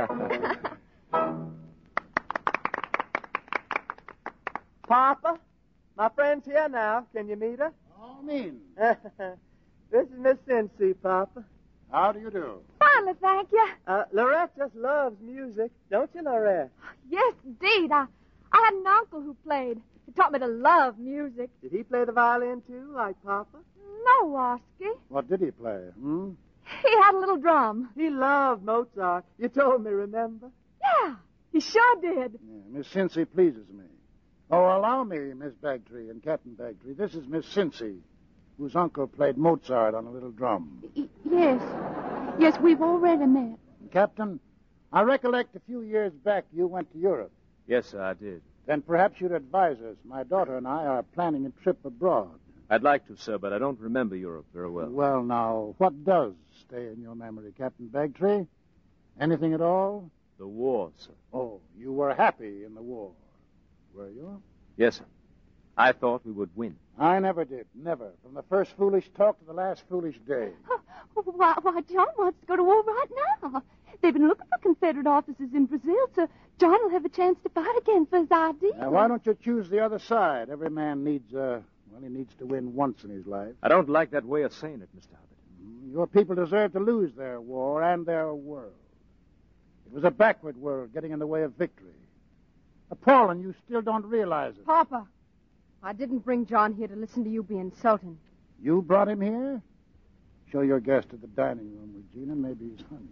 [SPEAKER 9] Papa, my friend's here now. Can you meet her?
[SPEAKER 7] All mean.
[SPEAKER 9] This is Miss Cincy, Papa.
[SPEAKER 7] How do you do?
[SPEAKER 13] Why,
[SPEAKER 5] kindly, thank you.
[SPEAKER 9] Uh, Lorette just loves music, don't you, Lorette?
[SPEAKER 5] Yes, indeed. I, I had an uncle who played. He taught me to love music.
[SPEAKER 9] Did he play the violin, too, like Papa?
[SPEAKER 5] No, Oski.
[SPEAKER 7] What did he play? Hmm?
[SPEAKER 5] He had a little drum.
[SPEAKER 9] He loved Mozart. You told me, remember?
[SPEAKER 5] Yeah, he sure did.
[SPEAKER 7] Yeah, Miss Cincy pleases me. Oh, allow me, Miss Bagtree and Captain Bagtree. This is Miss Cincy, whose uncle played Mozart on a little drum.
[SPEAKER 12] Y- yes. Yes, we've already met.
[SPEAKER 7] Captain, I recollect a few years back you went to Europe.
[SPEAKER 4] Yes, sir, I did.
[SPEAKER 7] Then perhaps you'd advise us. My daughter and I are planning a trip abroad.
[SPEAKER 4] I'd like to, sir, but I don't remember Europe very well.
[SPEAKER 7] Well, now, what does stay in your memory, Captain Bagtree? Anything at all?
[SPEAKER 4] The war, sir.
[SPEAKER 7] Oh, you were happy in the war, were you?
[SPEAKER 4] Yes, sir. I thought we would win.
[SPEAKER 7] I never did. Never. From the first foolish talk to the last foolish day.
[SPEAKER 12] Why, why, John wants to go to war right now. They've been looking for Confederate officers in Brazil, so John will have a chance to fight again for his ideas.
[SPEAKER 7] Now, why don't you choose the other side? Every man needs, uh, well, he needs to win once in his life.
[SPEAKER 4] I don't like that way of saying it, Mister Hubbard.
[SPEAKER 7] Your people deserve to lose their war and their world. It was a backward world getting in the way of victory. Appalling, you still don't realize it.
[SPEAKER 5] Papa, I didn't bring John here to listen to you be insulting.
[SPEAKER 7] You brought him here? Show your guest to the dining room, Regina. Maybe he's hungry.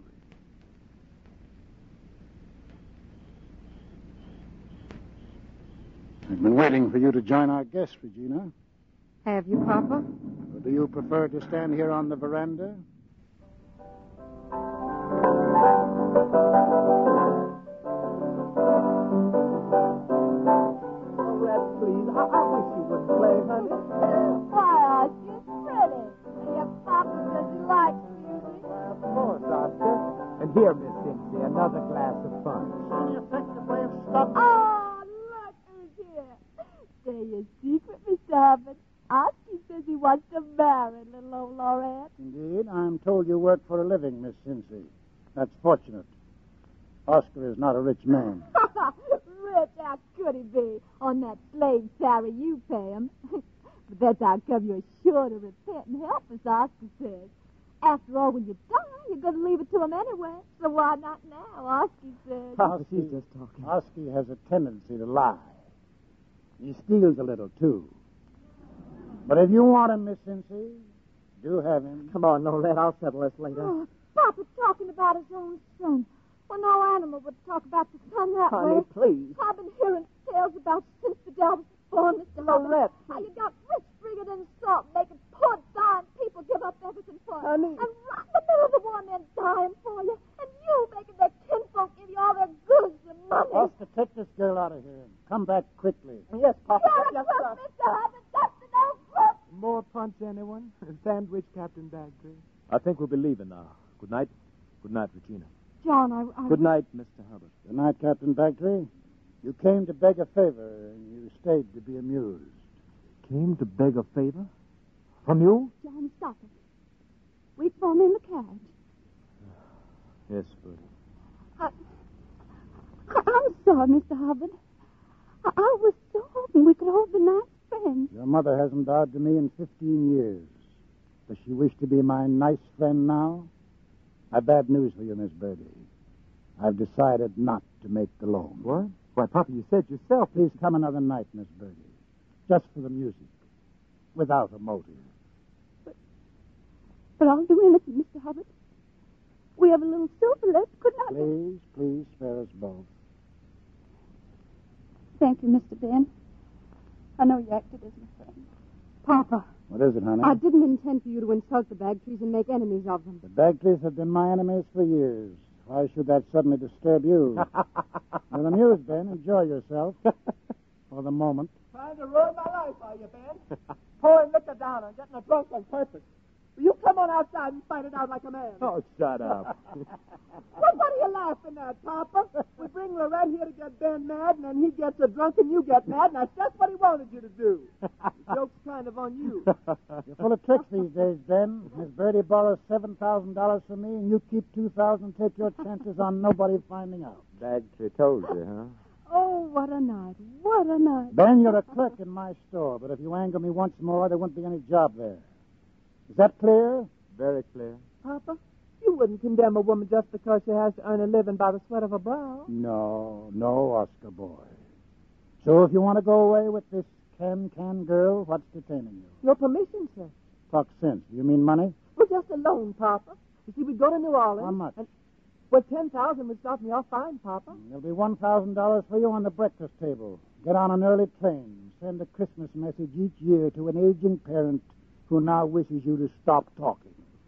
[SPEAKER 7] I've been waiting for you to join our guests, Regina.
[SPEAKER 5] Have you, Papa?
[SPEAKER 7] Or do you prefer to stand here on the veranda?
[SPEAKER 9] Please, I, I wish you wouldn't play, honey.
[SPEAKER 13] Why, Oscar, it's pretty. And your papa says he likes music.
[SPEAKER 9] Why, of course, Oscar. And here, Miss Cincy, another glass of punch.
[SPEAKER 7] You think the way of stuff?
[SPEAKER 13] Oh, look who's here. Say your secret, Mister Hubbard. Oscar says he wants to marry little old Lorette.
[SPEAKER 7] Indeed, I'm told you work for a living, Miss Cincy. That's fortunate. Oscar is not a rich man.
[SPEAKER 13] Rich, how could he be? On that slave salary you pay him. But that's how come you're sure to repent and help us, Oscar says. After all, when you die, you're going to leave it to him anyway. So why not now, Oscar says.
[SPEAKER 7] Oscar,
[SPEAKER 9] she's just talking.
[SPEAKER 7] Oscar has a tendency to lie. He steals a little, too. But if you want him, Miss Cincy, do have him.
[SPEAKER 9] Come on, Lorette, I'll settle this later.
[SPEAKER 13] Oh, Papa's talking about his own son. Well, no animal would talk about the son that
[SPEAKER 9] Honey,
[SPEAKER 13] way.
[SPEAKER 9] please.
[SPEAKER 13] I've been hearing tales about since the devil was born, Mister
[SPEAKER 9] Lorette,
[SPEAKER 13] Hubbard. How you got rich, bigger than salt, making poor dying people give up everything for you.
[SPEAKER 9] Honey.
[SPEAKER 13] And right in the middle of the war, men dying for you. And you making their kinfolk give you all their goods and money.
[SPEAKER 7] Oscar, take this girl out of here. Come back quickly.
[SPEAKER 9] Yes, Papa.
[SPEAKER 13] You're a
[SPEAKER 9] Yes,
[SPEAKER 13] crook,
[SPEAKER 9] sir.
[SPEAKER 13] Mister Hubbard. Just an old crook.
[SPEAKER 9] More punch, anyone? Sandwich, Captain Bagtree.
[SPEAKER 4] I think we'll be leaving now. Good night. Good night, Regina.
[SPEAKER 5] John, I... I...
[SPEAKER 4] Good night, Mister Hubbard.
[SPEAKER 7] Good night, Captain Bagtree. You came to beg a favor, and you stayed to be amused.
[SPEAKER 4] Came to beg a favor? From you?
[SPEAKER 12] John, stop it. Wait for me in the carriage.
[SPEAKER 4] Yes, Bertie.
[SPEAKER 12] I, I'm sorry, Mister Hubbard. I, I was so hoping we could all be nice friends.
[SPEAKER 7] Your mother hasn't bowed to me in fifteen years. Does she wish to be my nice friend now? I've bad news for you, Miss Birdie. I've decided not to make the loan.
[SPEAKER 4] What? Why, Papa, you said yourself.
[SPEAKER 7] Please come another night, Miss Birdie. Just for the music. Without a motive.
[SPEAKER 12] But, but I'll do anything, Mister Hubbard. We have a little silver left, couldn't I?
[SPEAKER 7] Please, please spare us both.
[SPEAKER 12] Thank you, Mister Ben. I know you acted as my friend.
[SPEAKER 5] Papa,
[SPEAKER 7] What is it, honey?
[SPEAKER 5] I didn't intend for you to insult the Bagtrees and make enemies of them.
[SPEAKER 7] The Bagtrees have been my enemies for years. Why should that suddenly disturb you? You're amused, Ben. Enjoy yourself. For the moment.
[SPEAKER 9] Trying to ruin my life, are you, Ben? Pouring liquor down and getting a drunk on purpose. Will you come on outside and fight it out like a man?
[SPEAKER 4] Oh, shut up.
[SPEAKER 9] Well, what are you laughing at, Papa? We bring Lorette here to get Ben mad, and then he gets a drunk and you get mad, and that's just what he wanted you to do. The joke's kind of on you.
[SPEAKER 7] You're full of tricks these days, Ben. Miss Birdie borrows seven thousand dollars from me, and you keep two thousand dollars. Take your chances on nobody finding out.
[SPEAKER 4] Bagtree told you, huh?
[SPEAKER 5] Oh, what a night. What a night.
[SPEAKER 7] Ben, you're a clerk in my store, but if you anger me once more, there won't be any job there. Is that clear?
[SPEAKER 4] Very clear.
[SPEAKER 9] Papa, You wouldn't condemn a woman just because she has to earn a living by the sweat of her brow.
[SPEAKER 7] No, no, Oscar boy. So if you want to go away with this can-can girl, what's detaining you?
[SPEAKER 9] Your permission, sir.
[SPEAKER 7] Talk sense. Do you mean money?
[SPEAKER 9] Well, just a loan, Papa. You see, we go to New Orleans.
[SPEAKER 7] How much?
[SPEAKER 9] And, well, ten thousand would start me off fine, Papa.
[SPEAKER 7] There'll be one thousand dollars for you on the breakfast table. Get on an early train. Send a Christmas message each year to an aging parent who now wishes you to stop talking.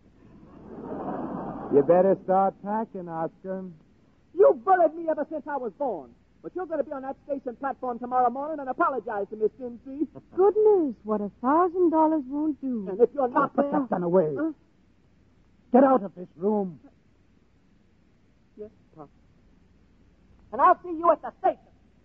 [SPEAKER 6] You better start packing, Oscar.
[SPEAKER 9] You bullied me ever since I was born. But you're going to be on that station platform tomorrow morning and apologize to Miss Cincy.
[SPEAKER 5] Good news. What a thousand dollars won't do.
[SPEAKER 9] And if you're not
[SPEAKER 7] oh, put
[SPEAKER 9] there...
[SPEAKER 7] that gun away.
[SPEAKER 9] Huh?
[SPEAKER 7] Get out of this room.
[SPEAKER 9] Yes, Papa. And I'll see you at the station.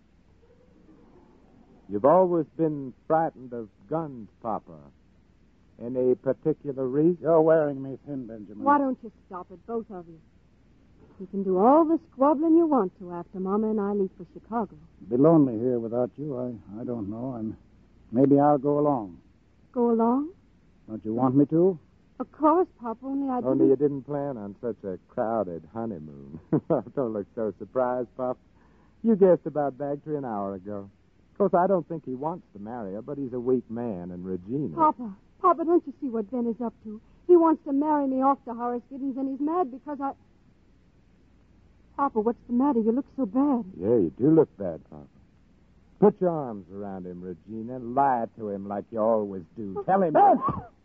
[SPEAKER 6] You've always been frightened of guns, Papa. Any particular reason?
[SPEAKER 7] You're wearing me thin, Benjamin.
[SPEAKER 5] Why don't you stop it, both of you? You can do all the squabbling you want to after Mama and I leave for Chicago.
[SPEAKER 7] Be lonely here without you. I, I don't know. And maybe I'll go along.
[SPEAKER 5] Go along?
[SPEAKER 7] Don't you want me to?
[SPEAKER 5] Of course, Papa, only I didn't...
[SPEAKER 6] Only you didn't plan on such a crowded honeymoon. Don't look so surprised, Pop. You guessed about Bagtree an hour ago. Of course, I don't think he wants to marry her, but he's a weak man, and Regina...
[SPEAKER 5] Papa, Papa, don't you see what Ben is up to? He wants to marry me off to Horace Giddens, and he's mad because I... Papa, what's the matter? You look so bad.
[SPEAKER 6] Yeah, you do look bad, Papa. Put your arms around him, Regina. Lie to him like you always do. Tell him...
[SPEAKER 7] Ben!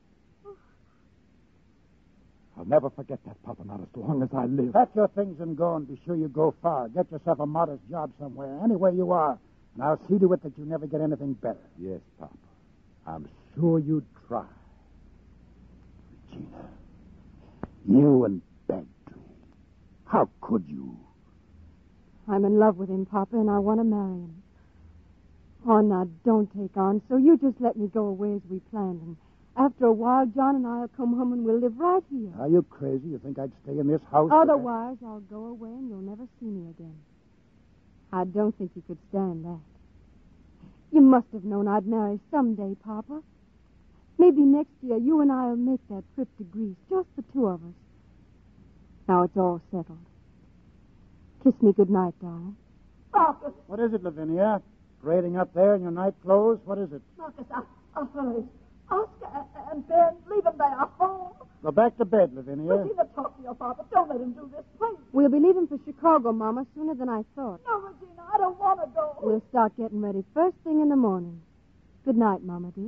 [SPEAKER 7] I'll never forget that, Papa, not as long as I live. Pack your things and go, and be sure you go far. Get yourself a modest job somewhere, anywhere you are, and I'll see to it that you never get anything better.
[SPEAKER 6] Yes, Papa.
[SPEAKER 7] I'm sure you'd try. Regina, you and Bagtree, how could you?
[SPEAKER 5] I'm in love with him, Papa, and I want to marry him. Oh, now, don't take on. So you just let me go away as we planned, and after a while, John and I will come home and we'll live right here.
[SPEAKER 7] Are you crazy? You think I'd stay in this house?
[SPEAKER 5] Otherwise, I'll go away and you'll never see me again. I don't think you could stand that. You must have known I'd marry someday, Papa. Maybe next year you and I'll make that trip to Greece, just the two of us. Now it's all settled. Kiss me goodnight, darling.
[SPEAKER 9] Marcus!
[SPEAKER 7] What is it, Lavinia? Parading up there in your night clothes? What is it?
[SPEAKER 9] Marcus, I, I heard. Oscar and Ben, leave them there home.
[SPEAKER 7] Go back to bed, Lavinia.
[SPEAKER 9] Regina, talk to your father. Don't let him do this, please.
[SPEAKER 5] We'll be leaving for Chicago, Mama, sooner than I thought.
[SPEAKER 9] No, Regina, I don't want to go.
[SPEAKER 5] We'll start getting ready first thing in the morning. Good night, Mama, dear.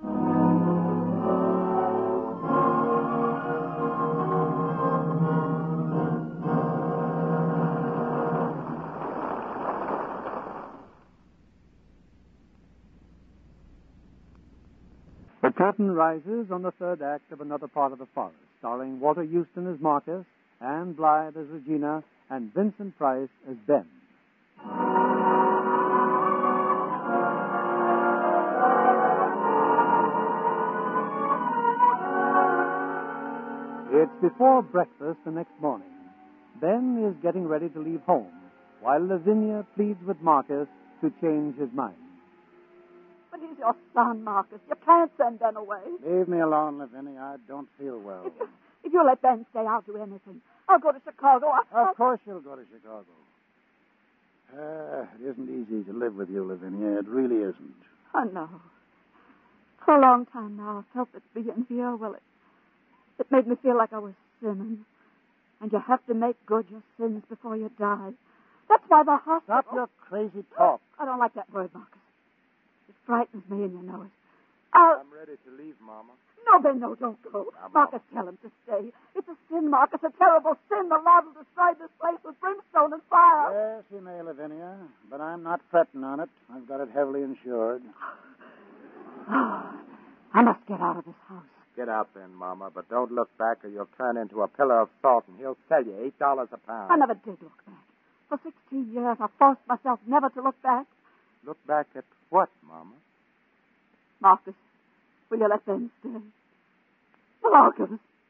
[SPEAKER 3] The curtain rises on the third act of Another Part of the Forest, starring Walter Houston as Marcus, Anne Blythe as Regina, and Vincent Price as Ben. It's before breakfast the next morning. Ben is getting ready to leave home, while Lavinia pleads with Marcus to change his mind.
[SPEAKER 8] But he's your son, Marcus. You can't send Ben away.
[SPEAKER 7] Leave me alone, Lavinia. I don't feel well.
[SPEAKER 8] If you, if you let Ben stay, I'll do anything. I'll go to Chicago. I'll...
[SPEAKER 7] Of course you'll go to Chicago. Uh, it isn't easy to live with you, Lavinia. It really isn't.
[SPEAKER 8] I know. For a long time now, I felt that being here, well, it, it made me feel like I was sinning. And you have to make good your sins before you die. That's why the hospital...
[SPEAKER 7] Stop your crazy talk.
[SPEAKER 8] I don't like that word, Marcus. It frightens me, and you know it. I'll...
[SPEAKER 6] I'm ready to leave, Mama.
[SPEAKER 8] No, Ben, no, don't go.
[SPEAKER 6] Now,
[SPEAKER 8] Marcus, tell him to stay. It's a sin, Marcus, a terrible sin. The Lord will destroy this place with brimstone and fire.
[SPEAKER 7] Yes, he may, Lavinia, but I'm not fretting on it. I've got it heavily insured.
[SPEAKER 8] Oh, I must get out of this house.
[SPEAKER 6] Get out then, Mama, but don't look back or you'll turn into a pillar of salt and he'll sell you eight dollars a pound.
[SPEAKER 8] I never did look back. For sixteen years, I forced myself never to look back.
[SPEAKER 6] Look back at what, Mama?
[SPEAKER 8] Marcus, will you let Ben stay? Marcus.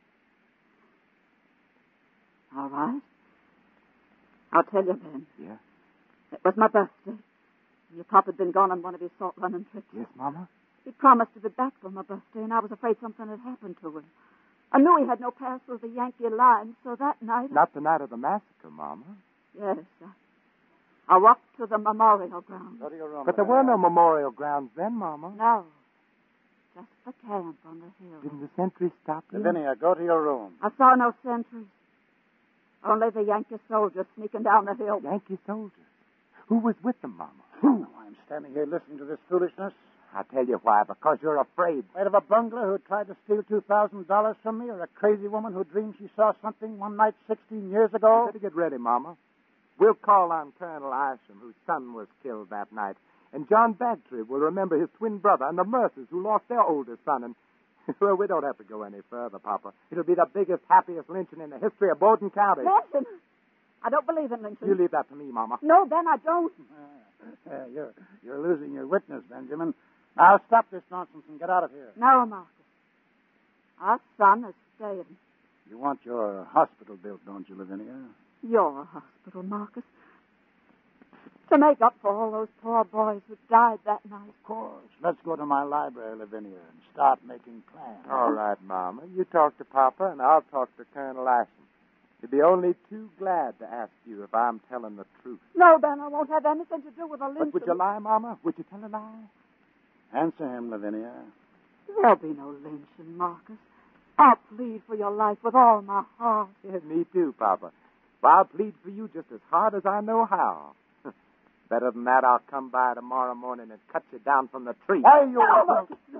[SPEAKER 8] All right. I'll tell you, Ben.
[SPEAKER 6] Yeah?
[SPEAKER 8] It was my birthday. Your pop had been gone on one of his salt-running trips.
[SPEAKER 6] Yes, Mama?
[SPEAKER 8] He promised to be back for my birthday, and I was afraid something had happened to him. I knew he had no pass through the Yankee line, so that night...
[SPEAKER 6] Not the night of the massacre, Mama.
[SPEAKER 8] Yes. I, I walked to the memorial grounds.
[SPEAKER 7] Go to your room.
[SPEAKER 6] But there were no memorial grounds then, Mama.
[SPEAKER 8] No. Just the camp on the hill.
[SPEAKER 6] Didn't the sentry stop you?
[SPEAKER 7] Lavinia, go to your room.
[SPEAKER 8] I saw no sentries. Only the Yankee soldiers sneaking down the hill.
[SPEAKER 6] Yankee soldiers? Who was with them, Mama?
[SPEAKER 7] Who? I'm standing here listening to this foolishness.
[SPEAKER 6] I'll tell you why. Because you're afraid.
[SPEAKER 7] Afraid of a bungler who tried to steal two thousand dollars from me, or a crazy woman who dreamed she saw something one night sixteen years ago?
[SPEAKER 6] You better get ready, Mama. We'll call on Colonel Isham, whose son was killed that night. And John Bagtree will remember his twin brother and the Mercers, who lost their oldest son. And, well, we don't have to go any further, Papa. It'll be the biggest, happiest lynching in the history of Bowdoin County.
[SPEAKER 8] Lynching? I don't believe in lynching.
[SPEAKER 6] You leave that to me, Mama.
[SPEAKER 8] No, Ben, I don't.
[SPEAKER 7] Uh, uh, you're, you're losing your witness, Benjamin. Now stop this nonsense and get out of here.
[SPEAKER 8] No, Marcus. Our son is staying.
[SPEAKER 7] You want your hospital built, don't you, Lavinia?
[SPEAKER 8] Your hospital, Marcus. To make up for all those poor boys who died that night.
[SPEAKER 7] Of course. Let's go to my library, Lavinia, and start making plans.
[SPEAKER 6] All right, Mama. You talk to Papa, and I'll talk to Colonel Ashton. He'd be only too glad to ask you if I'm telling the truth.
[SPEAKER 8] No, Ben, I won't have anything to do with a lynching.
[SPEAKER 6] But would you lie, Mama? Would you tell a lie?
[SPEAKER 7] Answer him, Lavinia.
[SPEAKER 8] There'll be no lynching, Marcus. I'll plead for your life with all my heart.
[SPEAKER 6] Yeah, me too, Papa. Well, I'll plead for you just as hard as I know how. Better than that, I'll come by tomorrow morning and cut you down from the tree.
[SPEAKER 7] Hey, you...
[SPEAKER 8] No, Marcus, no.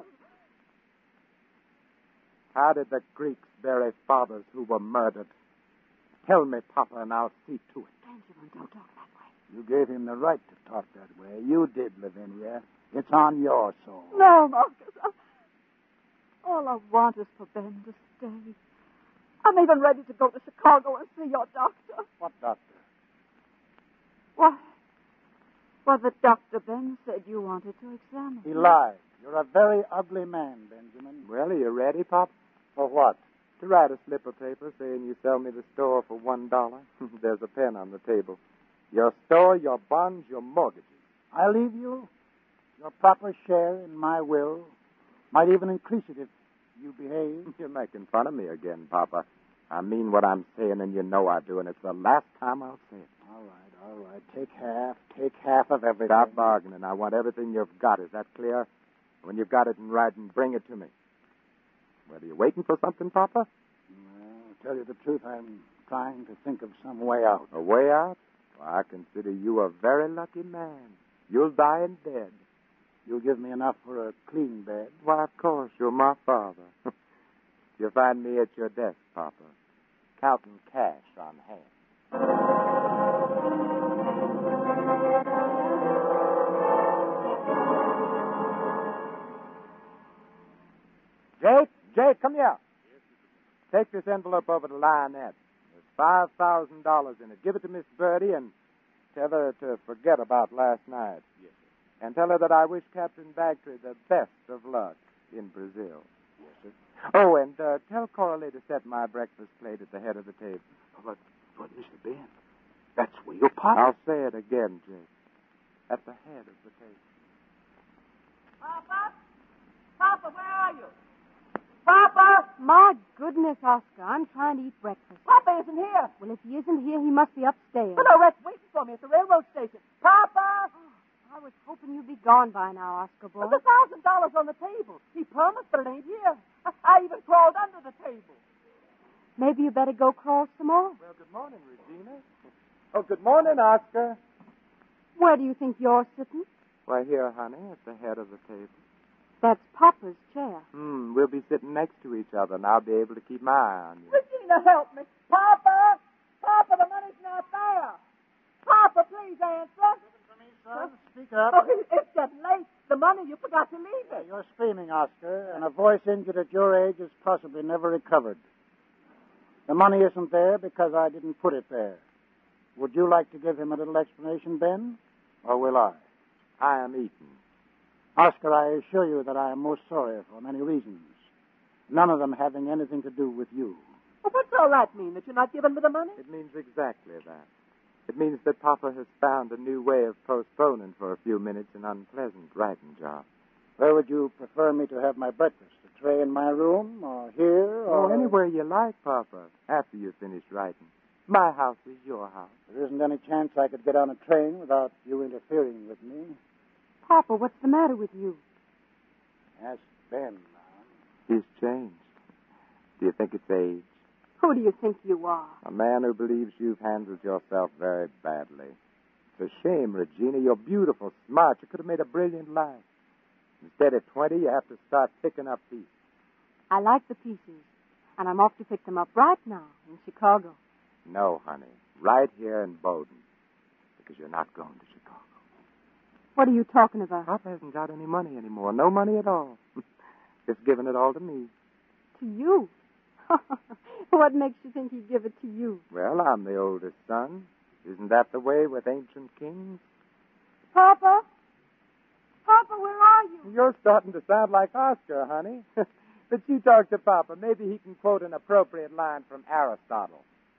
[SPEAKER 6] How did the Greeks bury fathers who were murdered? Tell me, Papa, and I'll see to it.
[SPEAKER 8] Benjamin, don't talk that way.
[SPEAKER 7] You gave him the right to talk that way. You did, Lavinia. It's on your soul.
[SPEAKER 8] No, Marcus. I... All I want is for Ben to stay. I'm even ready to go to Chicago and see your doctor.
[SPEAKER 7] What doctor?
[SPEAKER 8] Why? Well, the doctor Ben said you wanted to examine.
[SPEAKER 7] He lied. You're a very ugly man, Benjamin.
[SPEAKER 6] Well, are you ready, Pop?
[SPEAKER 7] For what?
[SPEAKER 6] To write a slip of paper saying you sell me the store for one dollar. There's a pen on the table. Your store, your bonds, your mortgages.
[SPEAKER 7] I leave you your proper share in my will. Might even increase it if you behave.
[SPEAKER 6] You're making fun of me again, Papa. I mean what I'm saying, and you know I do, and it's the last time I'll say it.
[SPEAKER 7] All right, all right. Take half. Take half of everything.
[SPEAKER 6] Stop bargaining. I want everything you've got. Is that clear? When you've got it in writing, bring it to me. Well, are you waiting for something, Papa?
[SPEAKER 7] Well, to tell you the truth, I'm trying to think of some way out.
[SPEAKER 6] A way out? Well, I consider you a very lucky man. You'll die in bed.
[SPEAKER 7] You'll give me enough for a clean bed?
[SPEAKER 6] Why, of course. You're my father. You'll find me at your desk, Papa, counting cash on hand. Jake, Jake, come here. Take this envelope over to Lionette. There's five thousand dollars in it. Give it to Miss Birdie and tell her to forget about last night.
[SPEAKER 11] Yes, sir.
[SPEAKER 6] And tell her that I wish Captain Bagtree the best of luck in Brazil.
[SPEAKER 11] Yes, sir.
[SPEAKER 6] Oh, and uh, tell Coralie to set my breakfast plate at the head of the table.
[SPEAKER 11] But, but Mister Ben, that's where your papa...
[SPEAKER 6] I'll say it again, Jake. At the head of the table.
[SPEAKER 9] Papa? Papa, where are you? Papa!
[SPEAKER 5] My goodness, Oscar, I'm trying to eat breakfast.
[SPEAKER 9] Papa isn't here.
[SPEAKER 5] Well, if he isn't here, he must be upstairs.
[SPEAKER 9] But no, Rex waiting for me at the railroad station. Papa!
[SPEAKER 5] I was hoping you'd be gone by now, Oscar boy.
[SPEAKER 9] There's a thousand dollars on the table. He promised, but it ain't here. I, I even crawled under the table.
[SPEAKER 5] Maybe you better go crawl some more.
[SPEAKER 6] Well, good morning, Regina. Oh, good morning, Oscar.
[SPEAKER 5] Where do you think you're sitting?
[SPEAKER 6] Why, here, honey, at the head of the table.
[SPEAKER 5] That's Papa's chair.
[SPEAKER 6] Hmm, we'll be sitting next to each other, and I'll be able to keep my eye on you.
[SPEAKER 9] Regina, help me. Papa! Papa, the money's not there. Papa, please answer.
[SPEAKER 7] Son, speak up.
[SPEAKER 9] Oh, it's getting late. The money, you forgot to leave it.
[SPEAKER 7] You're screaming, Oscar, and a voice injured at your age is possibly never recovered. The money isn't there because I didn't put it there. Would you like to give him a little explanation, Ben? Or will I?
[SPEAKER 6] I am eating.
[SPEAKER 7] Oscar, I assure you that I am most sorry for many reasons. None of them having anything to do with you.
[SPEAKER 9] Well, what's all that mean, that you're not giving me the money?
[SPEAKER 6] It means exactly that. It means that Papa has found a new way of postponing for a few minutes an unpleasant writing job.
[SPEAKER 7] Where would you prefer me to have my breakfast? A tray in my room, or here, or...
[SPEAKER 6] Oh, anywhere you like, Papa, after you finish writing. My house is your house.
[SPEAKER 7] There isn't any chance I could get on a train without you interfering with me.
[SPEAKER 5] Papa, what's the matter with you?
[SPEAKER 7] Ask Ben.
[SPEAKER 6] He's changed. Do you think it's age?
[SPEAKER 5] Who do you think you are?
[SPEAKER 6] A man who believes you've handled yourself very badly. It's a shame, Regina. You're beautiful, smart. You could have made a brilliant life. Instead of twenty, you have to start picking up pieces.
[SPEAKER 5] I like the pieces, and I'm off to pick them up right now in Chicago.
[SPEAKER 6] No, honey. Right here in Bowden. Because you're not going to Chicago.
[SPEAKER 5] What are you talking about?
[SPEAKER 6] Papa hasn't got any money anymore. No money at all. Just giving it all to me.
[SPEAKER 5] To you? What makes you think he'd give it to you?
[SPEAKER 6] Well, I'm the oldest son. Isn't that the way with ancient kings?
[SPEAKER 5] Papa? Papa, where are you?
[SPEAKER 6] You're starting to sound like Oscar, honey. But you talk to Papa. Maybe he can quote an appropriate line from Aristotle.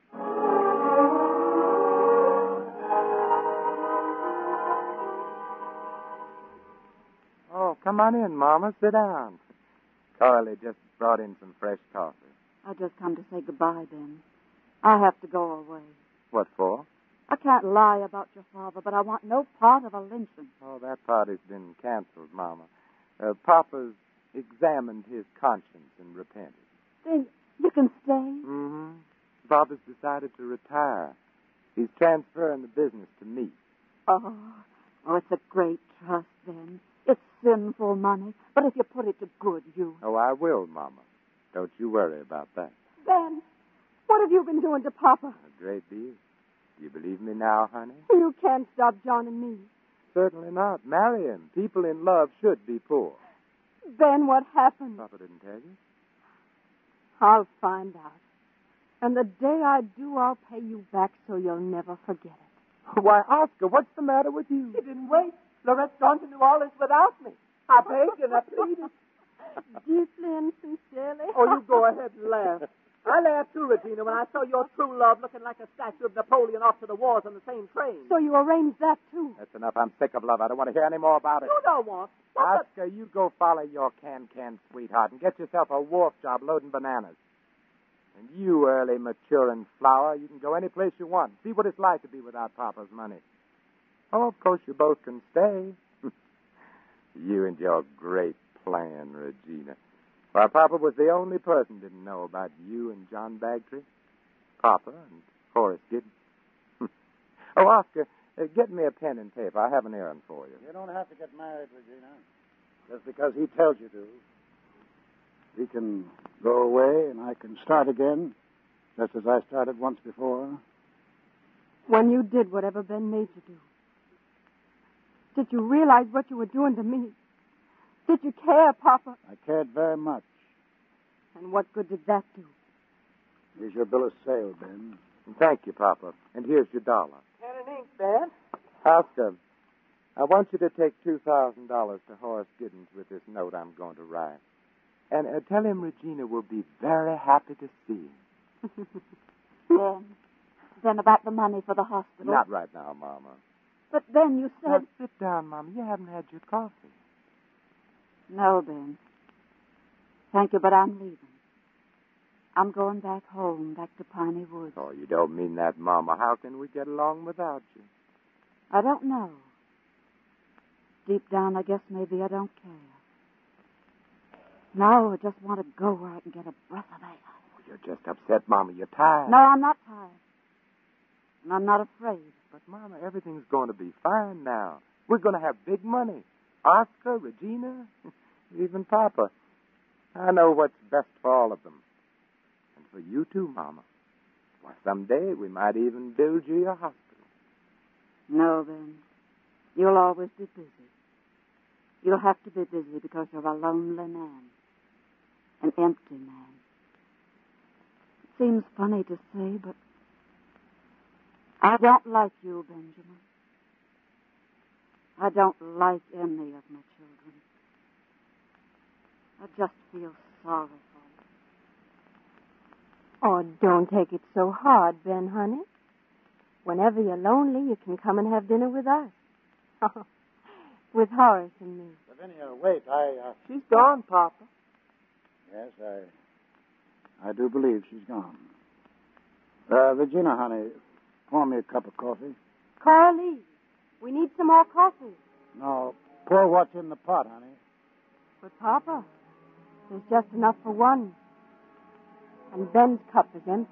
[SPEAKER 6] Oh, come on in, Mama. Sit down. Carly just brought in some fresh coffee.
[SPEAKER 8] I just come to say goodbye, Ben. I have to go away.
[SPEAKER 6] What for?
[SPEAKER 8] I can't lie about your father, but I want no part of a lynching.
[SPEAKER 6] Oh, that part has been canceled, Mama. Uh, Papa's examined his conscience and repented.
[SPEAKER 8] Then you can stay?
[SPEAKER 6] Mm-hmm. Papa's decided to retire. He's transferring the business to me.
[SPEAKER 8] Oh, oh, it's a great trust, Ben. It's sinful money, but if you put it to good use.
[SPEAKER 6] Oh, I will, Mama. Don't you worry about that.
[SPEAKER 5] Ben, what have you been doing to Papa?
[SPEAKER 6] A great deal. Do you believe me now, honey?
[SPEAKER 5] You can't stop John and me.
[SPEAKER 6] Certainly not. Marry him. People in love should be poor.
[SPEAKER 5] Ben, what happened?
[SPEAKER 6] Papa didn't tell you.
[SPEAKER 5] I'll find out. And the day I do, I'll pay you back so you'll never forget it.
[SPEAKER 6] Why, Oscar, what's the matter with you?
[SPEAKER 9] He didn't wait. Lorette's gone to New Orleans without me. I begged and I pleaded.
[SPEAKER 5] Deeply and sincerely.
[SPEAKER 9] Oh, you go ahead and laugh. I laughed too, Regina, when I saw your true love looking like a statue of Napoleon off to the wars on the same train.
[SPEAKER 5] So you arranged that, too?
[SPEAKER 6] That's enough. I'm sick of love. I don't want to hear any more about it.
[SPEAKER 9] You don't want. What
[SPEAKER 6] Oscar, the... you go follow your can-can sweetheart and get yourself a wharf job loading bananas. And you, early maturing flower, you can go any place you want. See what it's like to be without Papa's money. Oh, of course, you both can stay. You and your great plan, Regina. Why, Papa was the only person didn't know about you and John Bagtree. Papa and Horace Giddens. Oh, Oscar, uh, get me a pen and paper. I have an errand for you.
[SPEAKER 7] You don't have to get married, Regina. Just because he tells you to. We can go away and I can start again, just as I started once before.
[SPEAKER 5] When you did whatever Ben made you do, did you realize what you were doing to me? Did you care, Papa?
[SPEAKER 7] I cared very much.
[SPEAKER 5] And what good did that do?
[SPEAKER 7] Here's your bill of sale, Ben.
[SPEAKER 6] Thank you, Papa. And here's your dollar.
[SPEAKER 9] Pen and ink, Ben.
[SPEAKER 6] Oscar, I want you to take two thousand dollars to Horace Giddens with this note I'm going to write. And uh, tell him Regina will be very happy to see him.
[SPEAKER 8] Ben, then about the money for the hospital.
[SPEAKER 6] Not right now, Mama.
[SPEAKER 8] But then you said...
[SPEAKER 6] Now, sit down, Mama. You haven't had your coffee.
[SPEAKER 8] No, Ben. Thank you, but I'm leaving. I'm going back home, back to Piney Woods.
[SPEAKER 6] Oh, you don't mean that, Mama. How can we get along without you?
[SPEAKER 8] I don't know. Deep down, I guess maybe I don't care. No, I just want to go where I can get a breath of air.
[SPEAKER 6] Oh, you're just upset, Mama. You're tired.
[SPEAKER 8] No, I'm not tired. And I'm not afraid.
[SPEAKER 6] But, Mama, everything's going to be fine now. We're going to have big money. Oscar, Regina, even Papa. I know what's best for all of them. And for you, too, Mama. Why, someday we might even build you a hospital.
[SPEAKER 8] No, Ben. You'll always be busy. You'll have to be busy because you're a lonely man. An empty man. It seems funny to say, but I don't like you, Benjamin. I don't like any of my children. I just feel sorry for
[SPEAKER 5] Oh, don't take it so hard, Ben, honey. Whenever you're lonely, you can come and have dinner with us. With Horace and me.
[SPEAKER 7] Lavinia, wait. I, uh...
[SPEAKER 9] She's gone, Papa.
[SPEAKER 7] Yes, I... I do believe she's gone. Uh, Regina, honey, pour me a cup of coffee.
[SPEAKER 5] Carly, we need some more coffee.
[SPEAKER 7] No, pour what's in the pot, honey.
[SPEAKER 5] But, Papa, there's just enough for one. And Ben's cup is empty.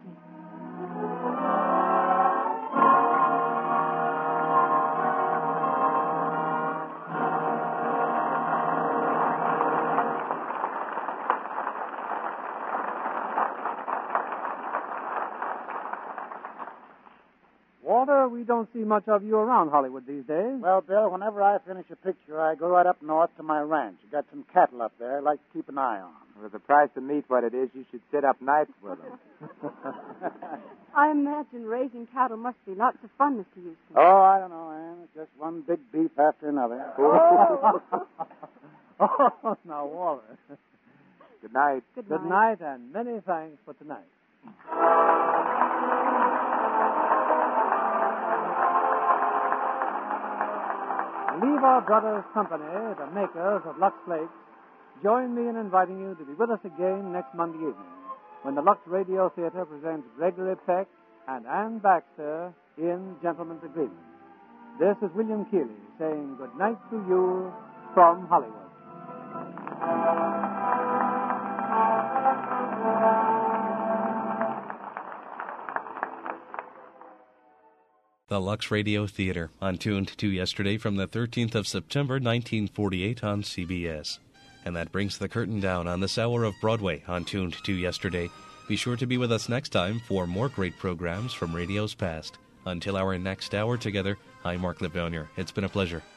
[SPEAKER 3] Walter, we don't see much of you around Hollywood these days.
[SPEAKER 7] Well, Bill, whenever I finish a picture, I go right up north to my ranch. I got some cattle up there I'd like to keep an eye on.
[SPEAKER 6] With the price of meat what it is, you should sit up nights with them.
[SPEAKER 5] I imagine raising cattle must be lots of fun, Mister Houston.
[SPEAKER 7] Oh, I don't know, Ann. It's just one big beef after another.
[SPEAKER 3] Oh, oh now, Walter.
[SPEAKER 6] Good night.
[SPEAKER 5] Good
[SPEAKER 3] Good
[SPEAKER 5] night.
[SPEAKER 3] night, and many thanks for tonight. Lever Brothers Company, the makers of Lux Flakes, join me in inviting you to be with us again next Monday evening when the Lux Radio Theater presents Gregory Peck and Ann Baxter in Gentleman's Agreement. This is William Keeley saying good night to you from Hollywood.
[SPEAKER 1] The Lux Radio Theater, on Tuned to Yesterday from the thirteenth of September, nineteen forty-eight on C B S. And that brings the curtain down on this hour of Broadway on Tuned to Yesterday. Be sure to be with us next time for more great programs from radio's past. Until our next hour together, I'm Mark Levonier. It's been a pleasure.